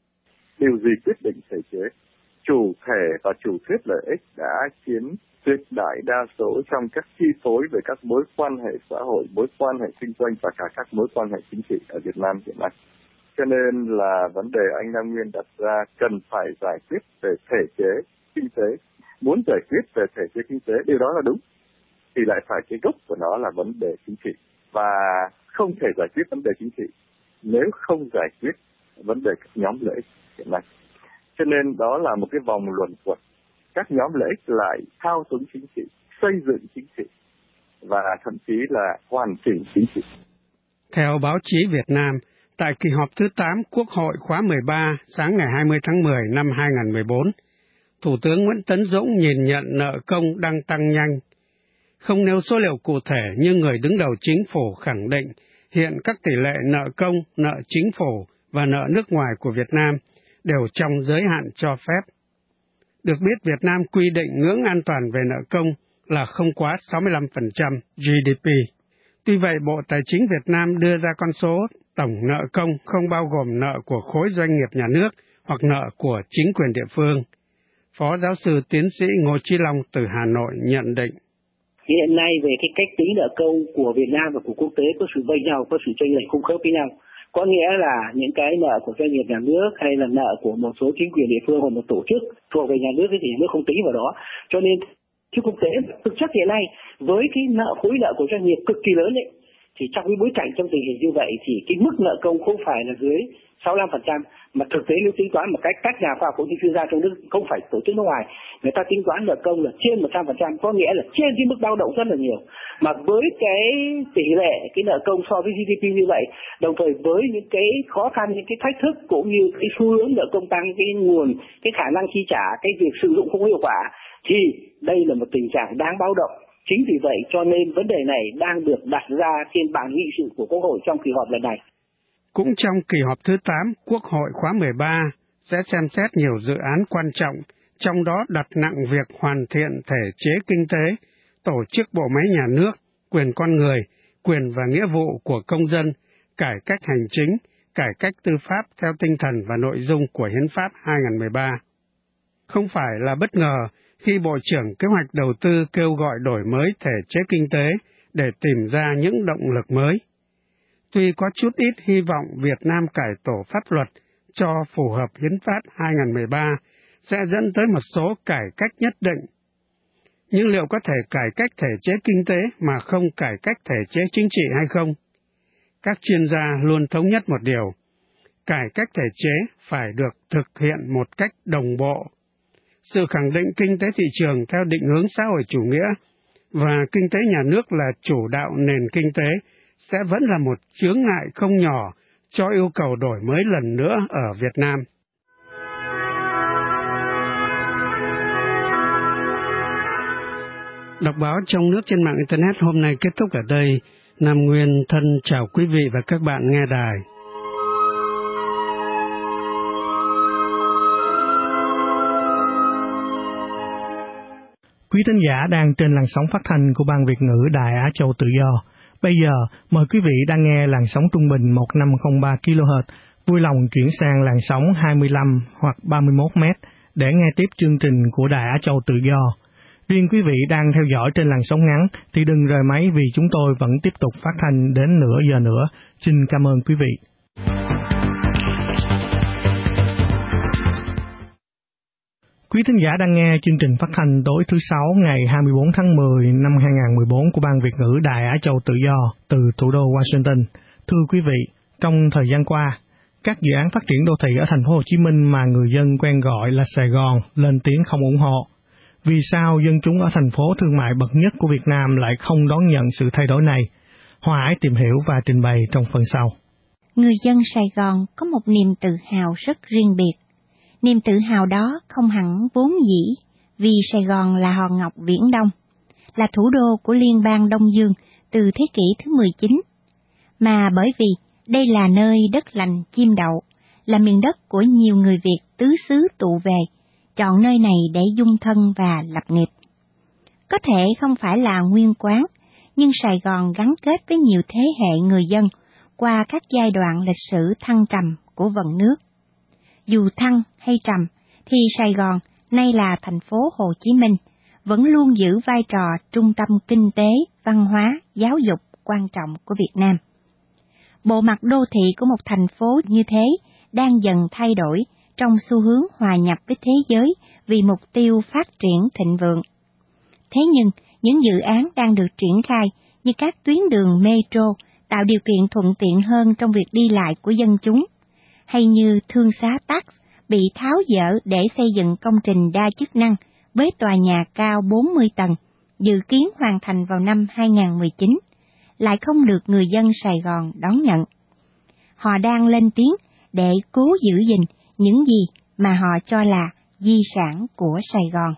Điều gì quyết định thể chế? Chủ thể và chủ thuyết lợi ích đã chiếm tuyệt đại đa số trong các chi phối về các mối quan hệ xã hội, mối quan hệ kinh doanh và cả các mối quan hệ chính trị ở Việt Nam hiện nay. Cho nên là vấn đề anh Nam Nguyên đặt ra cần phải giải quyết về thể chế kinh tế. Muốn giải quyết về thể chế kinh tế, điều đó là đúng, thì lại phải cái gốc của nó là vấn đề chính trị. Và không thể giải quyết vấn đề chính trị nếu không giải quyết vấn đề các nhóm lợi ích hiện nay. Cho nên đó là một cái vòng luẩn quẩn. Các nhóm lợi ích lại thao túng chính trị, xây dựng chính trị và thậm chí là hoàn chỉnh chính trị. Theo báo chí Việt Nam, tại kỳ họp thứ tám Quốc hội khóa mười ba sáng ngày hai mươi tháng mười năm hai nghìn không trăm mười bốn, Thủ tướng Nguyễn Tấn Dũng nhìn nhận nợ công đang tăng nhanh. Không nêu số liệu cụ thể nhưng người đứng đầu chính phủ khẳng định hiện các tỷ lệ nợ công, nợ chính phủ và nợ nước ngoài của Việt Nam đều trong giới hạn cho phép. Được biết Việt Nam quy định ngưỡng an toàn về nợ công là không quá sáu mươi lăm phần trăm giê đê pê. Tuy vậy, Bộ Tài chính Việt Nam đưa ra con số tổng nợ công không bao gồm nợ của khối doanh nghiệp nhà nước hoặc nợ của chính quyền địa phương. Phó giáo sư tiến sĩ Ngô Chí Long từ Hà Nội nhận định. Hiện nay về cái cách tính nợ công của Việt Nam và của quốc tế có sự chênh nhau, có sự chênh lệch khủng khiếp với nhau. Có nghĩa là những cái nợ của doanh nghiệp nhà nước hay là nợ của một số chính quyền địa phương hoặc một tổ chức thuộc về nhà nước thì nhà nước không tính vào đó. Cho nên chứ quốc tế thực chất hiện nay với cái nợ khối nợ của doanh nghiệp cực kỳ lớn ấy, thì trong cái bối cảnh trong tình hình như vậy thì cái mức nợ công không phải là dưới sáu mươi lăm phần trăm mà thực tế nếu tính toán một cách các nhà khoa học cũng như chuyên gia trong nước, không phải tổ chức nước ngoài, người ta tính toán nợ công là trên một trăm phần trăm, có nghĩa là trên cái mức dao động rất là nhiều. Mà với cái tỷ lệ cái nợ công so với giê đê pê như vậy, đồng thời với những cái khó khăn, những cái thách thức cũng như cái xu hướng nợ công tăng, cái nguồn, cái khả năng chi trả, cái việc sử dụng không có hiệu quả, thì đây là một tình trạng đáng báo động. Chính vì vậy cho nên vấn đề này đang được đặt ra trên bàn nghị sự của Quốc hội trong kỳ họp lần này. Cũng trong kỳ họp thứ tám, Quốc hội khóa mười ba sẽ xem xét nhiều dự án quan trọng, trong đó đặt nặng việc hoàn thiện thể chế kinh tế, tổ chức bộ máy nhà nước, quyền con người, quyền và nghĩa vụ của công dân, cải cách hành chính, cải cách tư pháp theo tinh thần và nội dung của Hiến pháp hai nghìn không trăm mười ba. Không phải là bất ngờ khi Bộ trưởng Kế hoạch Đầu tư kêu gọi đổi mới thể chế kinh tế để tìm ra những động lực mới. Tuy có chút ít hy vọng Việt Nam cải tổ pháp luật cho phù hợp Hiến pháp hai nghìn không trăm mười ba sẽ dẫn tới một số cải cách nhất định. Nhưng liệu có thể cải cách thể chế kinh tế mà không cải cách thể chế chính trị hay không? Các chuyên gia luôn thống nhất một điều, cải cách thể chế phải được thực hiện một cách đồng bộ. Sự khẳng định kinh tế thị trường theo định hướng xã hội chủ nghĩa và kinh tế nhà nước là chủ đạo nền kinh tế sẽ vẫn là một chướng ngại không nhỏ cho yêu cầu đổi mới lần nữa ở Việt Nam. Đọc báo trong nước trên mạng Internet hôm nay kết thúc ở đây. Nam Nguyên thân chào quý vị và các bạn nghe đài. Quý thính giả đang trên làn sóng phát thanh của Ban Việt ngữ Đài Á Châu Tự Do. Bây giờ, mời quý vị đang nghe làn sóng trung bình một nghìn năm trăm lẻ ba ki lô héc, vui lòng chuyển sang làn sóng hai mươi lăm hoặc ba mươi mốt mét để nghe tiếp chương trình của Đài Á Châu Tự Do. Riêng quý vị đang theo dõi trên làn sóng ngắn thì đừng rời máy vì chúng tôi vẫn tiếp tục phát thanh đến nửa giờ nữa. Xin cảm ơn quý vị. Quý thính giả đang nghe chương trình phát thanh tối thứ Sáu ngày hai mươi bốn tháng mười năm hai nghìn không trăm mười bốn của Ban Việt ngữ Đài Á Châu Tự Do từ thủ đô Washington. Thưa quý vị, trong thời gian qua, các dự án phát triển đô thị ở thành phố Hồ Chí Minh mà người dân quen gọi là Sài Gòn lên tiếng không ủng hộ. Vì sao dân chúng ở thành phố thương mại bậc nhất của Việt Nam lại không đón nhận sự thay đổi này? Hoa Ái tìm hiểu và trình bày trong phần sau. Người dân Sài Gòn có một niềm tự hào rất riêng biệt. Niềm tự hào đó không hẳn vốn dĩ, vì Sài Gòn là hòn ngọc Viễn Đông, là thủ đô của Liên bang Đông Dương từ thế kỷ thứ mười chín, mà bởi vì đây là nơi đất lành chim đậu, là miền đất của nhiều người Việt tứ xứ tụ về, chọn nơi này để dung thân và lập nghiệp. Có thể không phải là nguyên quán, nhưng Sài Gòn gắn kết với nhiều thế hệ người dân qua các giai đoạn lịch sử thăng trầm của vần nước. Dù thăng hay trầm, thì Sài Gòn, nay là thành phố Hồ Chí Minh, vẫn luôn giữ vai trò trung tâm kinh tế, văn hóa, giáo dục quan trọng của Việt Nam. Bộ mặt đô thị của một thành phố như thế đang dần thay đổi trong xu hướng hòa nhập với thế giới vì mục tiêu phát triển thịnh vượng. Thế nhưng, những dự án đang được triển khai như các tuyến đường metro tạo điều kiện thuận tiện hơn trong việc đi lại của dân chúng, hay như thương xá Tax bị tháo dỡ để xây dựng công trình đa chức năng với tòa nhà cao bốn mươi tầng, dự kiến hoàn thành vào năm hai nghìn không trăm mười chín, lại không được người dân Sài Gòn đón nhận. Họ đang lên tiếng để cố giữ gìn những gì mà họ cho là di sản của Sài Gòn.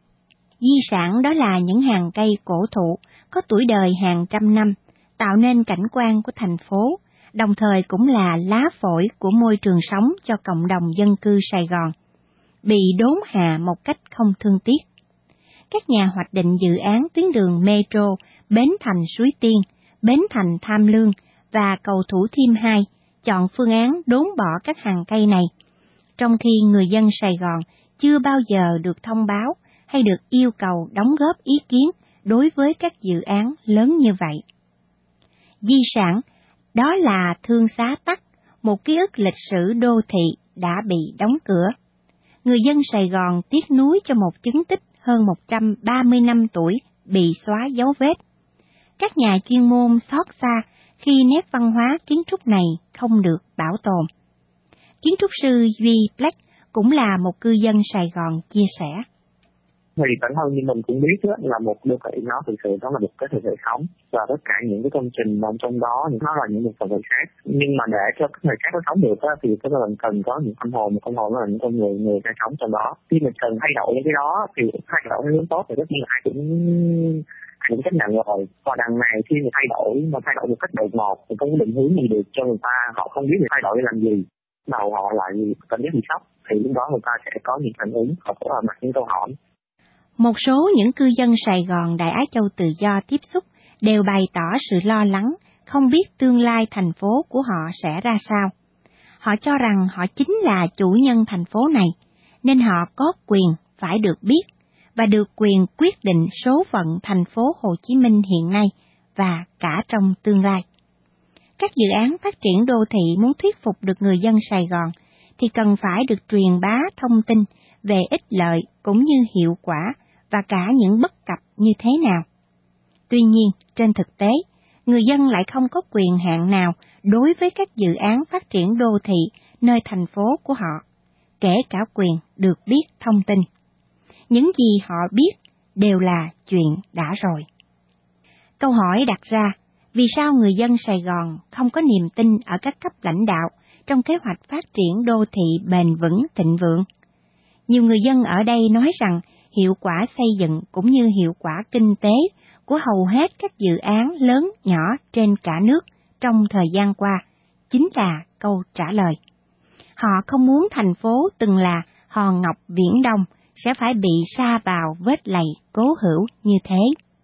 Di sản đó là những hàng cây cổ thụ có tuổi đời hàng trăm năm, tạo nên cảnh quan của thành phố, đồng thời cũng là lá phổi của môi trường sống cho cộng đồng dân cư Sài Gòn, bị đốn hạ một cách không thương tiếc. Các nhà hoạch định dự án tuyến đường metro Bến Thành Suối Tiên, Bến Thành Tham Lương và cầu Thủ Thiêm hai chọn phương án đốn bỏ các hàng cây này, trong khi người dân Sài Gòn chưa bao giờ được thông báo hay được yêu cầu đóng góp ý kiến đối với các dự án lớn như vậy. Di sản đó là thương xá Tax, một ký ức lịch sử đô thị đã bị đóng cửa. Người dân Sài Gòn tiếc nuối cho một chứng tích hơn một trăm ba mươi năm tuổi bị xóa dấu vết. Các nhà chuyên môn xót xa khi nét văn hóa kiến trúc này không được bảo tồn. Kiến trúc sư Duy Black cũng là một cư dân Sài Gòn chia sẻ. Thì bản thân như mình cũng biết đó, là một đô thị nó thực sự nó là một cái thực thể sống, và tất cả những cái công trình nằm trong đó nó là những một phần người khác. Nhưng mà để cho các người khác nó sống được đó, thì cái là cần có những tâm hồn, một tâm hồn là những con người người đang sống trong đó. Khi mình cần thay đổi những cái đó thì thay đổi cái hướng tốt thì tất nhiên là ai cũng cũng chấp nhận rồi. Còn đằng này khi mà thay đổi mà thay đổi một cách đột ngột thì không có định hướng gì được cho người ta, họ không biết người thay đổi để làm gì, đầu họ lại cảm giác bị sốc, thì lúc đó người ta sẽ có những phản ứng, họ có mặt những câu hỏi. Một số những cư dân Sài Gòn Đại Á Châu Tự Do tiếp xúc đều bày tỏ sự lo lắng, không biết tương lai thành phố của họ sẽ ra sao. Họ cho rằng họ chính là chủ nhân thành phố này, nên họ có quyền phải được biết và được quyền quyết định số phận thành phố Hồ Chí Minh hiện nay và cả trong tương lai. Các dự án phát triển đô thị muốn thuyết phục được người dân Sài Gòn thì cần phải được truyền bá thông tin về ích lợi cũng như hiệu quả và cả những bất cập như thế nào. Tuy nhiên, trên thực tế, người dân lại không có quyền hạn nào đối với các dự án phát triển đô thị nơi thành phố của họ, kể cả quyền được biết thông tin. Những gì họ biết đều là chuyện đã rồi. Câu hỏi đặt ra, vì sao người dân Sài Gòn không có niềm tin ở các cấp lãnh đạo trong kế hoạch phát triển đô thị bền vững thịnh vượng? Nhiều người dân ở đây nói rằng hiệu quả xây dựng cũng như hiệu quả kinh tế của hầu hết các dự án lớn nhỏ trên cả nước trong thời gian qua chính là câu trả lời. Họ không muốn thành phố từng là hòn ngọc Viễn Đông sẽ phải bị sa vào vết lầy cố hữu như thế.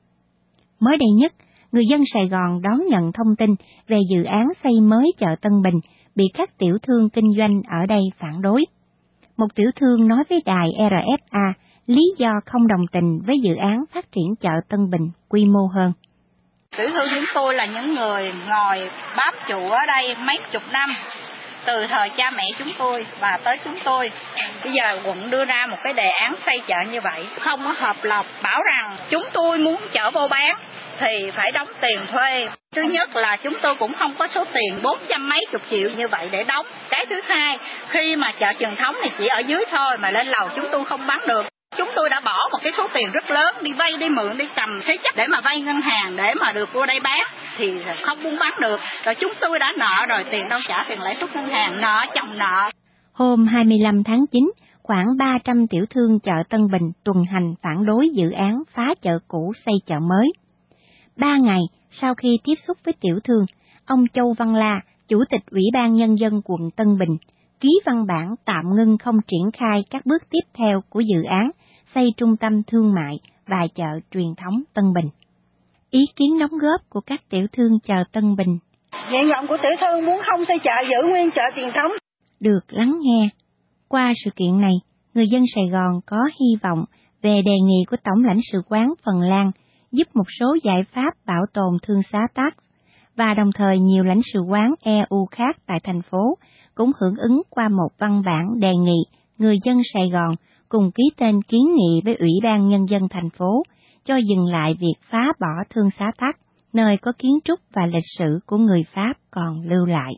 Mới đây nhất, người dân Sài Gòn đón nhận thông tin về dự án xây mới chợ Tân Bình bị các tiểu thương kinh doanh ở đây phản đối. một tiểu thương nói với đài rờ ép a lý do không đồng tình với dự án phát triển chợ Tân Bình quy mô hơn. Tiểu thương chúng tôi là những người ngồi bám trụ ở đây mấy chục năm, từ thời cha mẹ chúng tôi và tới chúng tôi. Bây giờ quận đưa ra một cái đề án xây chợ như vậy, không có hợp lộc, bảo rằng chúng tôi muốn chợ vô bán thì phải đóng tiền thuê. Thứ nhất là chúng tôi cũng không có số tiền bốn trăm mấy chục triệu như vậy để đóng. Cái thứ hai, khi mà chợ truyền thống thì chỉ ở dưới thôi, mà lên lầu chúng tôi không bán được. Chúng tôi đã bỏ một cái số tiền rất lớn đi vay, đi mượn, đi cầm thế chấp để mà vay ngân hàng để mà được vô đây bán thì không buôn bán được. Rồi chúng tôi đã nợ rồi, tiền đâu trả tiền lãi suất ngân hàng, nợ chồng nợ. Hôm hai mươi lăm tháng chín, khoảng ba trăm tiểu thương chợ Tân Bình tuần hành phản đối dự án phá chợ cũ xây chợ mới. Ba ngày sau khi tiếp xúc với tiểu thương, ông Châu Văn La, Chủ tịch Ủy ban Nhân dân quận Tân Bình, ký văn bản tạm ngưng không triển khai các bước tiếp theo của dự án xây trung tâm thương mại và chợ truyền thống Tân Bình. Ý kiến đóng góp của các tiểu thương chợ Tân Bình. Nguyện vọng của tiểu thương muốn không xây chợ, giữ nguyên chợ truyền thống. Được lắng nghe. Qua sự kiện này, người dân Sài Gòn có hy vọng về đề nghị của Tổng lãnh sự quán Phần Lan giúp một số giải pháp bảo tồn thương xá tax, và đồng thời nhiều lãnh sự quán e u khác tại thành phố cũng hưởng ứng qua một văn bản đề nghị người dân Sài Gòn cùng ký tên kiến nghị với Ủy ban Nhân dân thành phố cho dừng lại việc phá bỏ thương xá tax, nơi có kiến trúc và lịch sử của người Pháp còn lưu lại.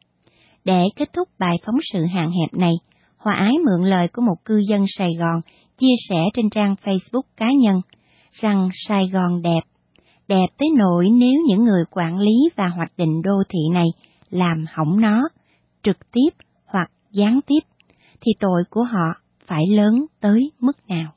Để kết thúc bài phóng sự hạn hẹp này, Hòa Ái mượn lời của một cư dân Sài Gòn chia sẻ trên trang Facebook cá nhân rằng Sài Gòn đẹp, đẹp tới nỗi nếu những người quản lý và hoạch định đô thị này làm hỏng nó, trực tiếp hoặc gián tiếp, thì tội của họ phải lớn tới mức nào.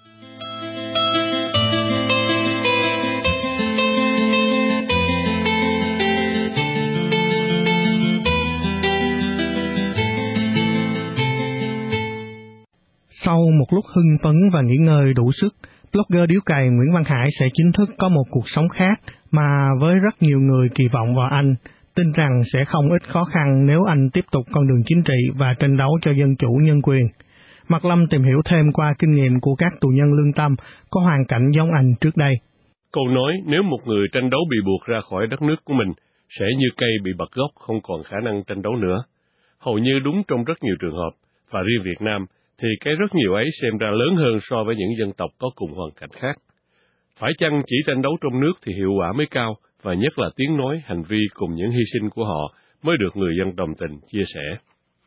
Sau một lúc hưng phấn và nghỉ ngơi đủ sức, blogger điếu cày Nguyễn Văn Hải sẽ chính thức có một cuộc sống khác mà với rất nhiều người kỳ vọng vào anh, tin rằng sẽ không ít khó khăn nếu anh tiếp tục con đường chính trị và tranh đấu cho dân chủ nhân quyền. Mạc Lâm tìm hiểu thêm qua kinh nghiệm của các tù nhân lương tâm có hoàn cảnh giống anh trước đây. Câu nói nếu một người tranh đấu bị buộc ra khỏi đất nước của mình sẽ như cây bị bật gốc không còn khả năng tranh đấu nữa, hầu như đúng trong rất nhiều trường hợp, và riêng Việt Nam thì cái rất nhiều ấy xem ra lớn hơn so với những dân tộc có cùng hoàn cảnh khác. Phải chăng chỉ tranh đấu trong nước thì hiệu quả mới cao, và nhất là tiếng nói, hành vi cùng những hy sinh của họ mới được người dân đồng tình, chia sẻ.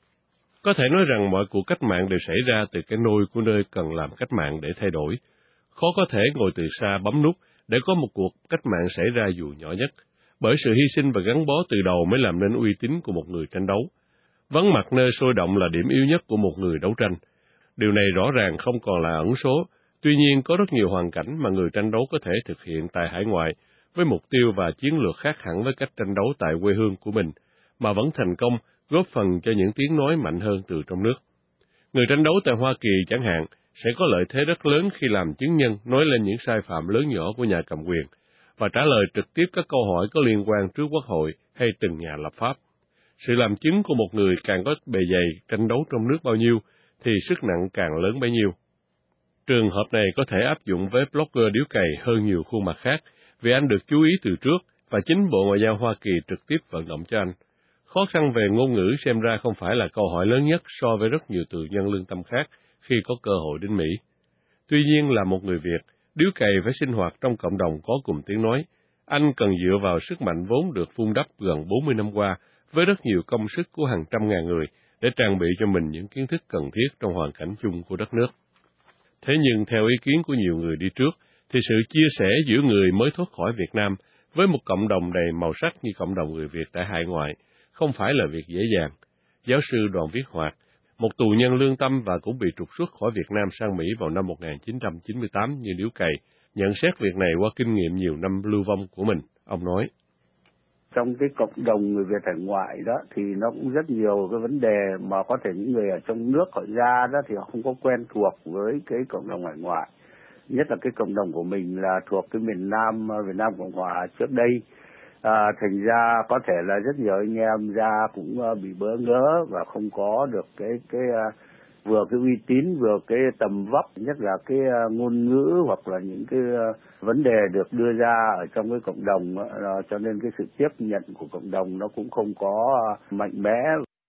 Có thể nói rằng mọi cuộc cách mạng đều xảy ra từ cái nôi của nơi cần làm cách mạng để thay đổi. Khó có thể ngồi từ xa bấm nút để có một cuộc cách mạng xảy ra dù nhỏ nhất, bởi sự hy sinh và gắn bó từ đầu mới làm nên uy tín của một người tranh đấu. Vắng mặt nơi sôi động là điểm yếu nhất của một người đấu tranh. Điều này rõ ràng không còn là ẩn số, tuy nhiên có rất nhiều hoàn cảnh mà người tranh đấu có thể thực hiện tại hải ngoại, với mục tiêu và chiến lược khác hẳn với cách tranh đấu tại quê hương của mình, mà vẫn thành công, góp phần cho những tiếng nói mạnh hơn từ trong nước. Người tranh đấu tại Hoa Kỳ chẳng hạn, sẽ có lợi thế rất lớn khi làm chứng nhân nói lên những sai phạm lớn nhỏ của nhà cầm quyền, và trả lời trực tiếp các câu hỏi có liên quan trước Quốc hội hay từng nhà lập pháp. Sự làm chứng của một người càng có bề dày tranh đấu trong nước bao nhiêu, thì sức nặng càng lớn bấy nhiêu. Trường hợp này có thể áp dụng với blogger điếu cày hơn nhiều khuôn mặt khác, vì anh được chú ý từ trước, và chính Bộ Ngoại giao Hoa Kỳ trực tiếp vận động cho anh. Khó khăn về ngôn ngữ xem ra không phải là câu hỏi lớn nhất so với rất nhiều tù nhân lương tâm khác khi có cơ hội đến Mỹ. Tuy nhiên là một người Việt, điếu cày phải sinh hoạt trong cộng đồng có cùng tiếng nói. Anh cần dựa vào sức mạnh vốn được vun đắp gần bốn mươi năm qua, với rất nhiều công sức của hàng trăm ngàn người, để trang bị cho mình những kiến thức cần thiết trong hoàn cảnh chung của đất nước. Thế nhưng theo ý kiến của nhiều người đi trước, thì sự chia sẻ giữa người mới thoát khỏi Việt Nam với một cộng đồng đầy màu sắc như cộng đồng người Việt tại hải ngoại không phải là việc dễ dàng. Giáo sư Đoàn Viết Hoạt, một tù nhân lương tâm và cũng bị trục xuất khỏi Việt Nam sang Mỹ vào năm một nghìn chín trăm chín mươi tám như điếu cày, nhận xét việc này qua kinh nghiệm nhiều năm lưu vong của mình. Ông nói: Trong cái cộng đồng người Việt ở ngoại đó thì nó cũng rất nhiều cái vấn đề mà có thể những người ở trong nước họ ra đó thì họ không có quen thuộc với cái cộng đồng ở ngoại. Nhất là cái cộng đồng của mình là thuộc cái miền Nam, Việt Nam Cộng Hòa trước đây. À, thành ra có thể là rất nhiều anh em ra cũng bị bỡ ngỡ và không có được cái cái vừa cái uy tín, vừa cái tầm vóc, nhất là cái ngôn ngữ hoặc là những cái vấn đề được đưa ra ở trong cái cộng đồng, cho nên cái sự tiếp nhận của cộng đồng nó cũng không có mạnh mẽ.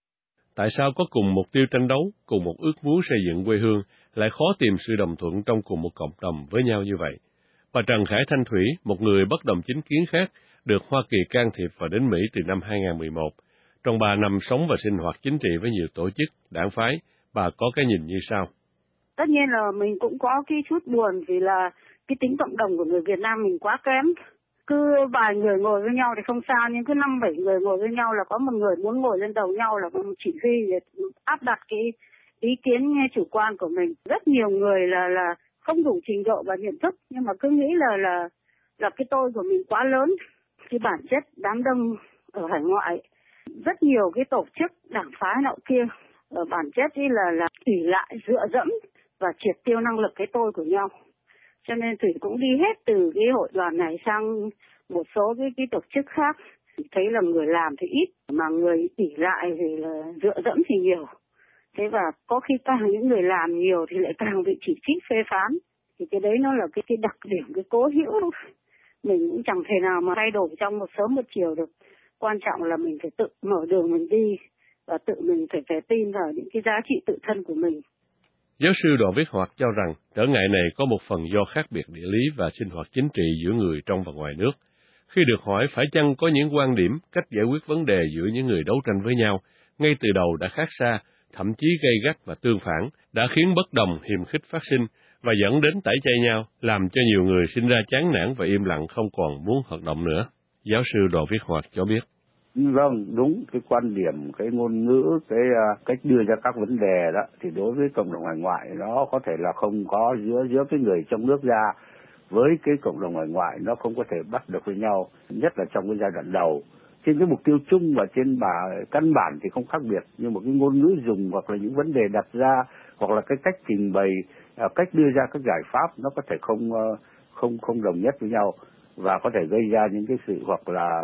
Tại sao có cùng mục tiêu tranh đấu, cùng một ước muốn xây dựng quê hương, lại khó tìm sự đồng thuận trong cùng một cộng đồng với nhau như vậy? Bà Trần Khải Thanh Thủy, một người bất đồng chính kiến khác, được Hoa Kỳ can thiệp vào đến Mỹ từ năm hai không một một. Trong ba năm sống và sinh hoạt chính trị với nhiều tổ chức, đảng phái, bà có cái nhìn như sau? Tất nhiên là mình cũng có cái chút buồn vì là cái tính cộng đồng của người Việt Nam mình quá kém. Cứ vài người ngồi với nhau thì không sao, nhưng cứ năm bảy người ngồi với nhau là có một người muốn ngồi lên đầu nhau là chỉ huy áp đặt cái ý kiến chủ quan của mình. Rất nhiều người là là không đủ trình độ và nhận thức, nhưng mà cứ nghĩ là là là cái tôi của mình quá lớn. Cái bản chất đám đông ở hải ngoại, rất nhiều cái tổ chức đảng phái nọ kia, ở bản chất ý là là ỷ lại, dựa dẫm và triệt tiêu năng lực cái tôi của nhau. Cho nên Thủy cũng đi hết từ cái hội đoàn này sang một số cái, cái tổ chức khác. Thấy là người làm thì ít, mà người ỷ lại thì là dựa dẫm thì nhiều. Thế và có khi càng những người làm nhiều thì lại càng bị chỉ trích phê phán. Thì cái đấy nó là cái, cái đặc điểm, cái cố hữu. Mình cũng chẳng thể nào mà thay đổi trong một sớm một chiều được. Quan trọng là mình phải tự mở đường mình đi và tự mình phải phải tin vào những cái giá trị tự thân của mình. Giáo sư Đoàn Viết Hoạt cho rằng trở ngại này có một phần do khác biệt địa lý và sinh hoạt chính trị giữa người trong và ngoài nước. Khi được hỏi phải chăng có những quan điểm, cách giải quyết vấn đề giữa những người đấu tranh với nhau, ngay từ đầu đã khác xa, thậm chí gay gắt và tương phản, đã khiến bất đồng hiềm khích phát sinh và dẫn đến tẩy chay nhau, làm cho nhiều người sinh ra chán nản và im lặng không còn muốn hoạt động nữa. Giáo sư Đoàn Viết Hoạt cho biết. Vâng, đúng cái quan điểm, cái ngôn ngữ, cái uh, cách đưa ra các vấn đề đó thì đối với cộng đồng hải ngoại nó có thể là không có giữa giữa cái người trong nước ra với cái cộng đồng hải ngoại, nó không có thể bắt được với nhau, nhất là trong cái giai đoạn đầu. Trên cái mục tiêu chung và trên bà căn bản thì không khác biệt, nhưng một cái ngôn ngữ dùng hoặc là những vấn đề đặt ra hoặc là cái cách trình bày, uh, cách đưa ra các giải pháp nó có thể không uh, không không đồng nhất với nhau, và có thể gây ra những cái sự hoặc là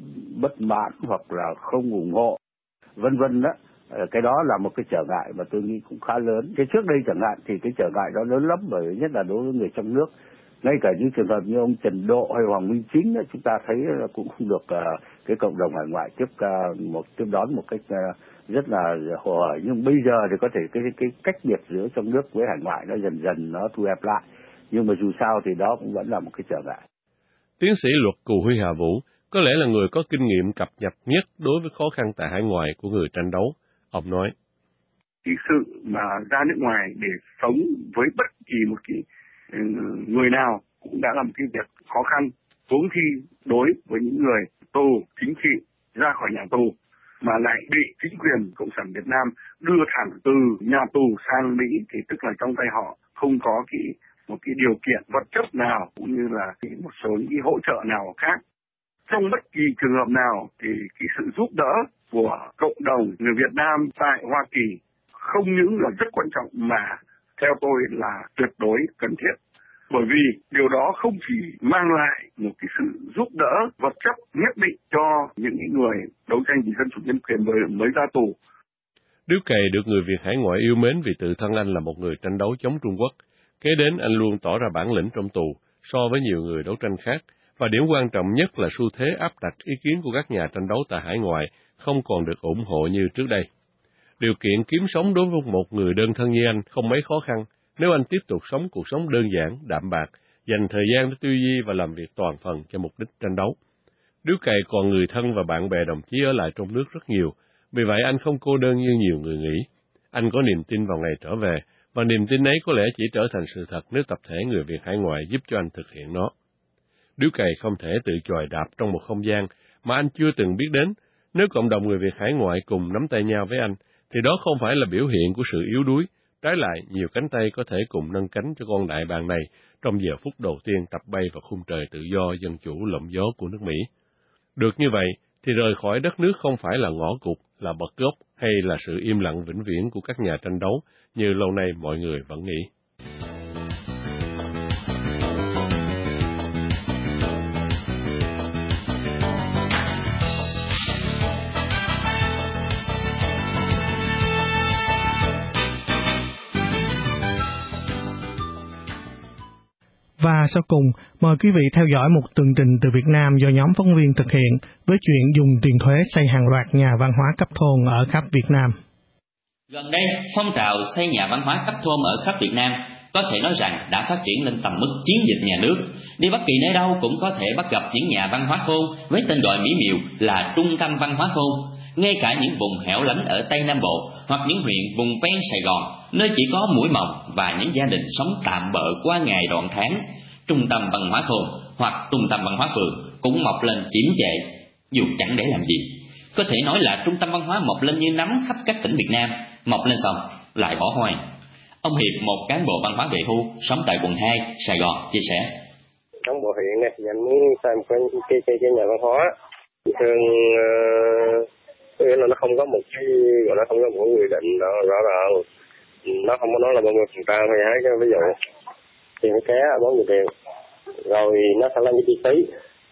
bất mãn hoặc là không ủng hộ, vân vân đó. Cái đó là một cái trở ngại mà tôi nghĩ cũng khá lớn. Cái trước đây chẳng hạn thì cái trở ngại đó lớn lắm, bởi nhất là đối với người trong nước. Ngay cả những trường hợp như ông Trần Độ hay Hoàng Minh Chính đó, chúng ta thấy là cũng không được uh, cái cộng đồng hải ngoại tiếp uh, một tiếp đón một cách uh, rất là hồ hởi. Nhưng bây giờ thì có thể cái cái cách biệt giữa trong nước với hải ngoại nó dần dần nó thu hẹp lại. Nhưng mà dù sao thì đó cũng vẫn là một cái trở ngại. Tiến sĩ luật Cù Huy Hà Vũ có lẽ là người có kinh nghiệm cập nhật nhất đối với khó khăn tại hải ngoại của người tranh đấu. Ông nói, cái sự mà ra nước ngoài để sống với bất kỳ một cái người nào cũng đã là một cái việc khó khăn, huống chi đối với những người tù chính trị ra khỏi nhà tù mà lại bị chính quyền Cộng sản Việt Nam đưa thẳng từ nhà tù sang Mỹ, thì tức là trong tay họ không có cái một cái điều kiện vật chất nào cũng như là một số những cái hỗ trợ nào khác. Trong bất kỳ trường hợp nào thì cái sự giúp đỡ của cộng đồng người Việt Nam tại Hoa Kỳ không những là rất quan trọng mà theo tôi là tuyệt đối cần thiết. Bởi vì điều đó không chỉ mang lại một cái sự giúp đỡ vật chất nhất định cho những người đấu tranh vì dân chủ nhân quyền mới, mới ra tù. Điếu Cày được người Việt hải ngoại yêu mến vì tự thân anh là một người tranh đấu chống Trung Quốc. Kế đến anh luôn tỏ ra bản lĩnh trong tù so với nhiều người đấu tranh khác, và điểm quan trọng nhất là xu thế áp đặt ý kiến của các nhà tranh đấu tại hải ngoại không còn được ủng hộ như trước đây. Điều kiện kiếm sống đối với một người đơn thân như anh không mấy khó khăn nếu anh tiếp tục sống cuộc sống đơn giản, đạm bạc, dành thời gian để tư duy và làm việc toàn phần cho mục đích tranh đấu. Điếu Cày còn người thân và bạn bè đồng chí ở lại trong nước rất nhiều, vì vậy anh không cô đơn như nhiều người nghĩ. Anh có niềm tin vào ngày trở về, và niềm tin ấy có lẽ chỉ trở thành sự thật nếu tập thể người Việt hải ngoại giúp cho anh thực hiện nó. Điếu Cày không thể tự chòi đạp trong một không gian mà anh chưa từng biết đến. Nếu cộng đồng người Việt hải ngoại cùng nắm tay nhau với anh, thì đó không phải là biểu hiện của sự yếu đuối. Trái lại, nhiều cánh tay có thể cùng nâng cánh cho con đại bàng này trong giờ phút đầu tiên tập bay vào khung trời tự do, dân chủ, lộng gió của nước Mỹ. Được như vậy, thì rời khỏi đất nước không phải là ngõ cụt, là bật gốc hay là sự im lặng vĩnh viễn của các nhà tranh đấu như lâu nay mọi người vẫn nghĩ. Và sau cùng, mời quý vị theo dõi một tường trình từ Việt Nam do nhóm phóng viên thực hiện với chuyện dùng tiền thuế xây hàng loạt nhà văn hóa cấp thôn ở khắp Việt Nam. Gần đây, phong trào xây nhà văn hóa cấp thôn ở khắp Việt Nam có thể nói rằng đã phát triển lên tầm mức chiến dịch nhà nước. Đi bất kỳ nơi đâu cũng có thể bắt gặp những nhà văn hóa thôn với tên gọi mỹ miều là trung tâm văn hóa thôn. Ngay cả những vùng hẻo lánh ở Tây Nam Bộ hoặc những huyện vùng ven Sài Gòn, nơi chỉ có muỗi mồng và những gia đình sống tạm bợ qua ngày đoạn tháng, trung tâm văn hóa thôn hoặc trung tâm văn hóa phường cũng mọc lên chiếm trệ, dù chẳng để làm gì. Có thể nói là trung tâm văn hóa mọc lên như nấm khắp các tỉnh Việt Nam, mọc lên xong lại bỏ hoang. Ông Hiệp, một cán bộ văn hóa về hưu sống tại quận hai, Sài Gòn, chia sẻ. Cán bộ huyện này thì anh muốn xây một cái cái cái, cái nhà văn hóa, thường uh, là nó không có một cái gọi nó không có một quy định đó rõ ràng, nó không có nói là bao nhiêu phần trăm hay hay cái ví dụ tiền cái ké bao nhiêu tiền, rồi nó sẽ lên cái chi phí,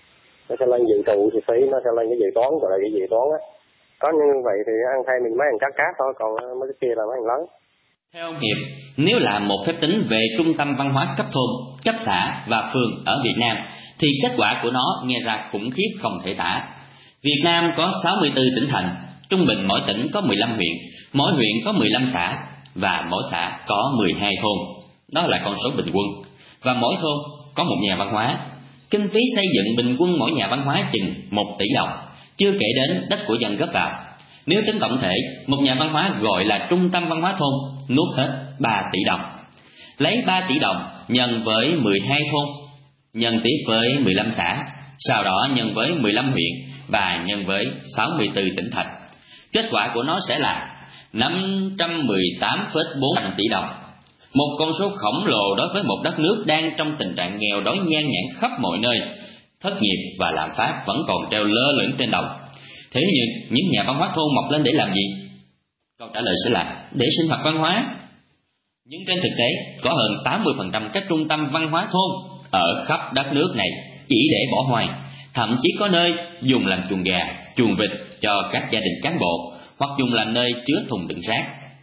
nó sẽ lên dự trù chi phí, nó sẽ lên cái dự toán gọi là cái dự toán á. Có như vậy thì ăn thay mình mấy ăn cát cát thôi, còn mấy cái kia là mấy ăn lớn. Theo ông Hiệp, nếu làm một phép tính về trung tâm văn hóa cấp thôn, cấp xã và phường ở Việt Nam, thì kết quả của nó nghe ra khủng khiếp không thể tả. Việt Nam có sáu mươi tư tỉnh thành, trung bình mỗi tỉnh có mười lăm huyện, mỗi huyện có mười lăm xã, và mỗi xã có mười hai thôn. Đó là con số bình quân. Và mỗi thôn có một nhà văn hóa. Kinh phí xây dựng bình quân mỗi nhà văn hóa chừng một tỷ đồng, chưa kể đến đất của dân góp vào. Nếu tính tổng thể, một nhà văn hóa gọi là trung tâm văn hóa thôn nuốt hết ba tỷ đồng. Lấy ba tỷ đồng nhân với mười hai thôn, nhân tiếp với mười lăm xã, sau đó nhân với mười lăm huyện và nhân với sáu mươi tư tỉnh thành. Kết quả của nó sẽ là năm trăm mười tám phẩy bốn tỷ đồng. Một con số khổng lồ đối với một đất nước đang trong tình trạng nghèo đói nhan nhản khắp mọi nơi. Thất nghiệp và lạm phát vẫn còn treo lơ lửng trên đầu. Thế nhưng những nhà văn hóa thôn mọc lên để làm gì? Câu trả lời sẽ là để sinh hoạt văn hóa. Nhưng trên thực tế, có hơn tám mươi phần trăm các trung tâm văn hóa thôn ở khắp đất nước này chỉ để bỏ hoang, thậm chí có nơi dùng làm chuồng gà, chuồng vịt cho các gia đình cán bộ, hoặc dùng làm nơi chứa thùng đựng rác.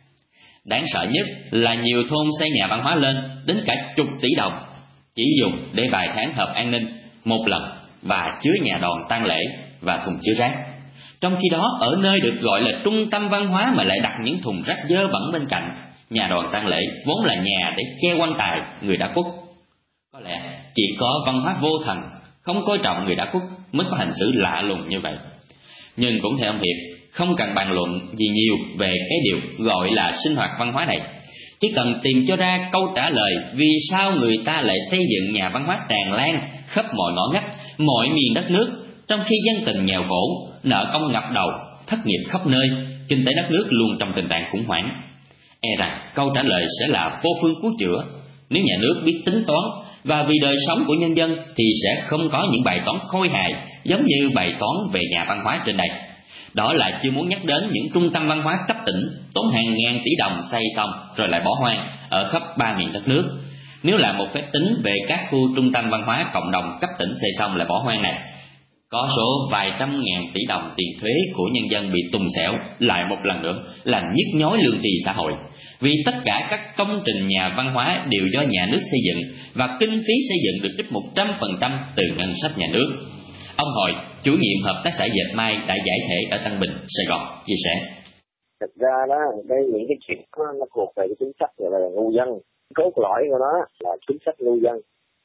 Đáng sợ nhất là nhiều thôn xây nhà văn hóa lên đến cả chục tỷ đồng, chỉ dùng để vài tháng họp an ninh một lần và chứa nhà đòn tang lễ và thùng chứa rác. Trong khi đó, ở nơi được gọi là trung tâm văn hóa mà lại đặt những thùng rác dơ bẩn bên cạnh, nhà đoàn tang lễ vốn là nhà để che quan tài người đã khuất. Có lẽ chỉ có văn hóa vô thần, không coi trọng người đã khuất mới có hành xử lạ lùng như vậy. Nhưng cũng theo ông Hiệp, không cần bàn luận gì nhiều về cái điều gọi là sinh hoạt văn hóa này. Chỉ cần tìm cho ra câu trả lời vì sao người ta lại xây dựng nhà văn hóa tràn lan khắp mọi ngõ ngách, mọi miền đất nước, trong khi dân tình nghèo khổ, nợ công ngập đầu, thất nghiệp khắp nơi, kinh tế đất nước luôn trong tình trạng khủng hoảng. E rằng câu trả lời sẽ là vô phương cứu chữa. Nếu nhà nước biết tính toán và vì đời sống của nhân dân thì sẽ không có những bài toán khôi hài giống như bài toán về nhà văn hóa trên đây. Đó là chưa muốn nhắc đến những trung tâm văn hóa cấp tỉnh tốn hàng ngàn tỷ đồng xây xong rồi lại bỏ hoang ở khắp ba miền đất nước. Nếu là một phép tính về các khu trung tâm văn hóa cộng đồng cấp tỉnh xây xong lại bỏ hoang này, có số vài trăm ngàn tỷ đồng tiền thuế của nhân dân bị tùng xẻo lại một lần nữa làm nhức nhối lương tri xã hội. Vì tất cả các công trình nhà văn hóa đều do nhà nước xây dựng và kinh phí xây dựng được trích một trăm phần trăm từ ngân sách nhà nước. Ông Hồi, chủ nhiệm hợp tác xã dệt may đã giải thể ở Tân Bình, Sài Gòn, chia sẻ. Thực ra đó, đây những cái chuyện đó, nó thuộc về cái chính sách gọi là ngu dân. Cốt lõi của nó là chính sách ngu dân.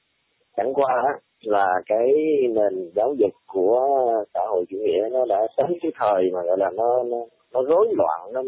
Chẳng qua đó là cái nền giáo dục của xã hội chủ nghĩa nó đã tới cái thời mà gọi là nó nó, nó rối loạn, nó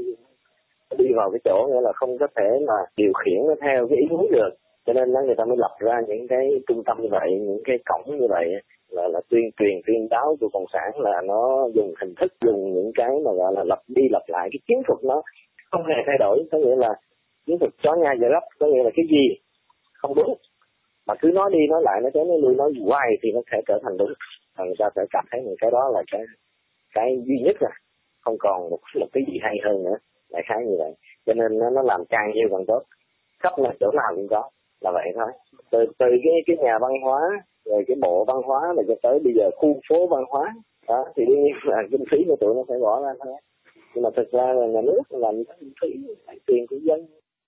đi vào cái chỗ nghĩa là không có thể mà điều khiển nó theo cái ý muốn được. Cho nên đó, người ta mới lập ra những cái trung tâm như vậy, những cái cổng như vậy là là tuyên truyền tuyên giáo của cộng sản, là nó dùng hình thức, dùng những cái mà gọi là lặp đi lặp lại cái chiến thuật, nó không hề thay đổi. Có nghĩa là chiến thuật chó nhai giờ gấp, có nghĩa là cái gì không đúng mà cứ nói đi nói lại, nó tới nó lui nói hoài thì nó sẽ trở thành đúng, và người ta sẽ cảm thấy những cái đó là cái cái duy nhất, rồi không còn một một cái gì hay hơn nữa, đại khái như vậy. Cho nên nó, nó làm càng nhiều càng tốt, khắp nơi chỗ nào cũng có, là vậy thôi. Từ từ cái cái nhà văn hóa, rồi cái bộ văn hóa là cho tới bây giờ khu phố văn hóa đó, thì đương nhiên là kinh phí của tụi nó phải bỏ ra thôi. Nhưng mà thực ra là nhà nước làm cái kinh phí, lại tiền của dân.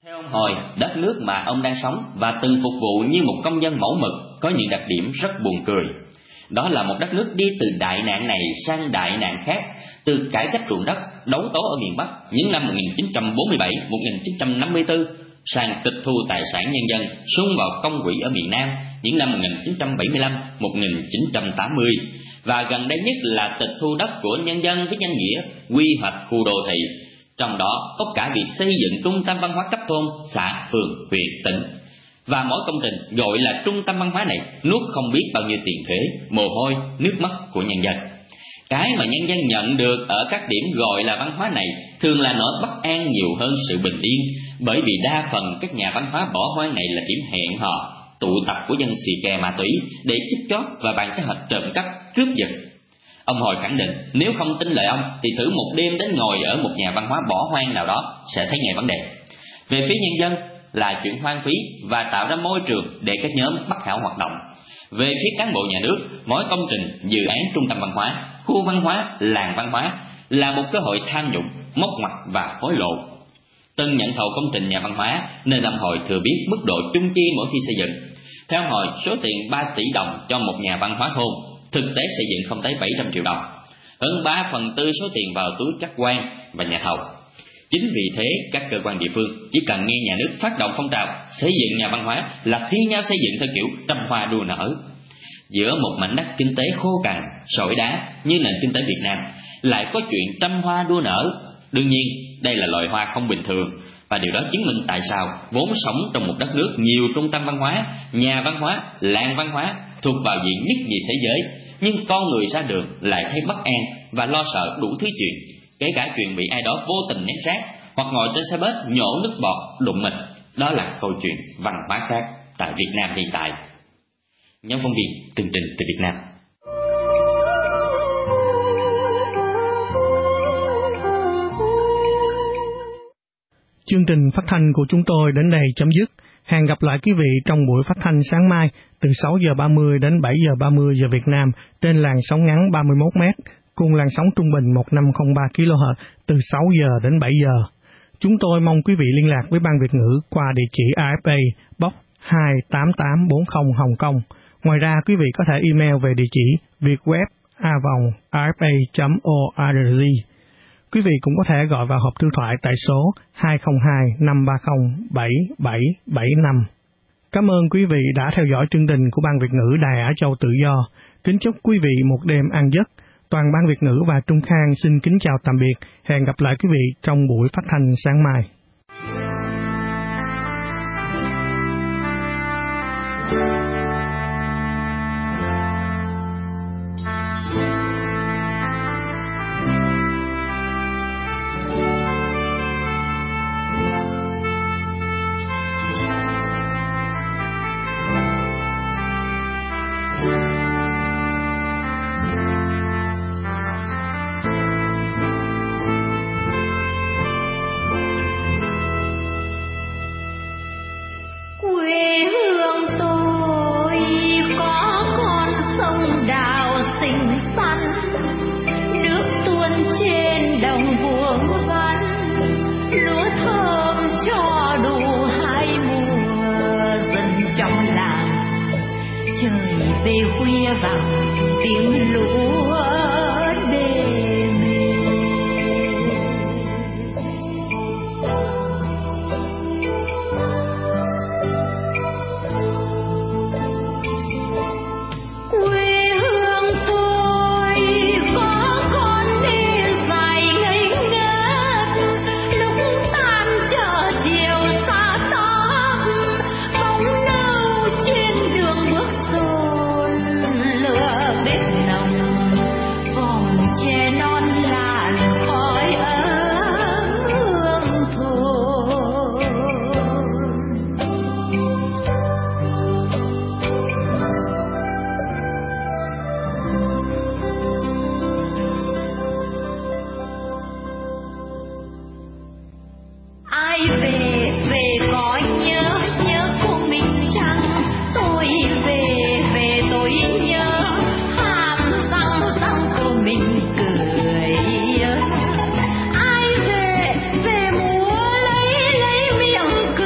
Theo ông Hồi, đất nước mà ông đang sống và từng phục vụ như một công dân mẫu mực có những đặc điểm rất buồn cười. Đó là một đất nước đi từ đại nạn này sang đại nạn khác, từ cải cách ruộng đất, đấu tố ở miền Bắc những năm một nghìn chín trăm bốn mươi bảy đến một nghìn chín trăm năm mươi tư, sang tịch thu tài sản nhân dân, xung vào công quỹ ở miền Nam những năm một nghìn chín trăm bảy mươi lăm đến một nghìn chín trăm tám mươi, và gần đây nhất là tịch thu đất của nhân dân với danh nghĩa quy hoạch khu đô thị. Trong đó có cả việc xây dựng trung tâm văn hóa cấp thôn, xã, phường, huyện, tỉnh. Và mỗi công trình gọi là trung tâm văn hóa này nuốt không biết bao nhiêu tiền thuế, mồ hôi, nước mắt của nhân dân. Cái mà nhân dân nhận được ở các điểm gọi là văn hóa này thường là nỗi bất an nhiều hơn sự bình yên, bởi vì đa phần các nhà văn hóa bỏ hoang này là điểm hẹn hò, tụ tập của dân xì ke ma túy để chích chót và bàn kế hoạch trộm cắp, cướp giật. Ông Hồi khẳng định nếu không tin lời ông thì thử một đêm đến ngồi ở một nhà văn hóa bỏ hoang nào đó sẽ thấy ngay vấn đề. Về phía nhân dân là chuyện hoang phí và tạo ra môi trường để các nhóm bất hảo hoạt động. Về phía cán bộ nhà nước, mỗi công trình, dự án trung tâm văn hóa, khu văn hóa, làng văn hóa là một cơ hội tham nhũng, móc ngoặt và hối lộ. Từng nhận thầu công trình nhà văn hóa nên ông Hồi thừa biết mức độ chung chi mỗi khi xây dựng. Theo Hồi, số tiền ba tỷ đồng cho một nhà văn hóa thôn, thực tế xây dựng không tới bảy trăm triệu đồng, hơn ba phần tư số tiền vào túi các quan và nhà thầu. Chính vì thế, các cơ quan địa phương chỉ cần nghe nhà nước phát động phong trào xây dựng nhà văn hóa là thi nhau xây dựng theo kiểu trăm hoa đua nở. Giữa một mảnh đất kinh tế khô cằn, sỏi đá như nền kinh tế Việt Nam, lại có chuyện trăm hoa đua nở. Đương nhiên, đây là loài hoa không bình thường, và điều đó chứng minh tại sao vốn sống trong một đất nước nhiều trung tâm văn hóa, nhà văn hóa, làng văn hóa thuộc vào diện nhất nhì thế giới, nhưng con người ra đường lại thấy bất an và lo sợ đủ thứ chuyện, kể cả chuyện bị ai đó vô tình ném rác hoặc ngồi trên xe bus nhổ nước bọt đụng mình. Đó là câu chuyện văn hóa khác tại Việt Nam hiện tại. Nhóm phóng viên tường trình từ Việt Nam. Chương trình phát thanh của chúng tôi đến đây chấm dứt. Hẹn gặp lại quý vị trong buổi phát thanh sáng mai từ sáu giờ ba mươi đến bảy giờ ba mươi giờ Việt Nam trên làn sóng ngắn ba mươi mốt mét cùng làn sóng trung bình một nghìn năm trăm ba ki lô héc từ sáu giờ đến bảy giờ. Chúng tôi mong quý vị liên lạc với Ban Việt ngữ qua địa chỉ a ép a Box hai tám tám bốn không Hồng Kông. Ngoài ra, quý vị có thể email về địa chỉ vietweb a vòng r f a chấm org. Quý vị cũng có thể gọi vào hộp thư thoại tại số hai không hai năm ba không bảy bảy bảy năm. Cảm ơn quý vị đã theo dõi chương trình của Ban Việt ngữ Đài Á Châu Tự Do. Kính chúc quý vị một đêm an giấc. Toàn Ban Việt ngữ và Trung Khang xin kính chào tạm biệt. Hẹn gặp lại quý vị trong buổi phát thanh sáng mai. Ai về về múa lấy lấy miệng cười.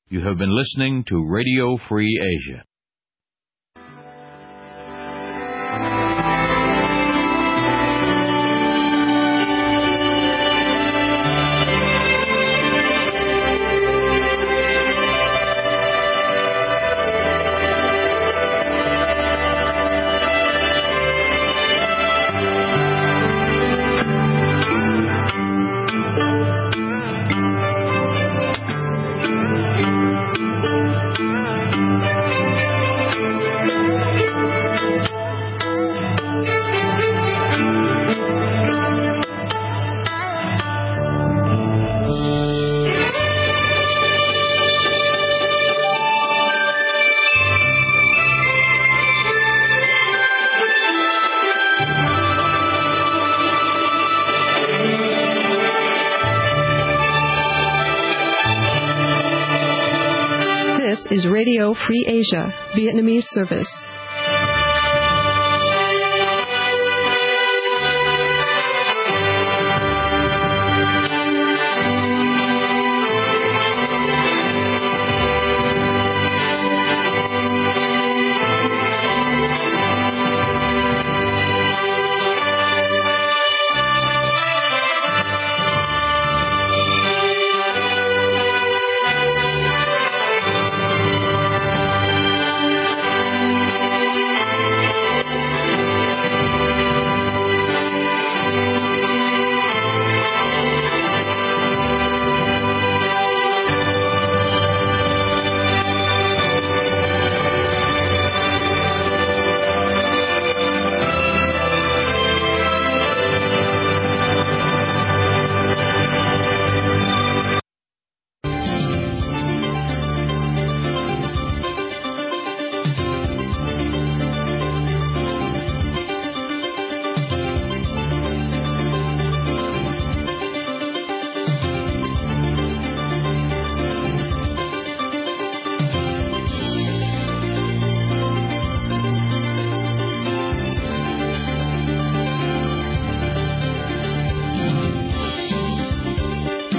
You have been listening to Radio Free Asia. This is Radio Free Asia, Vietnamese service.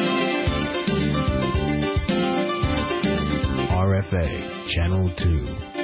R F A, Channel two.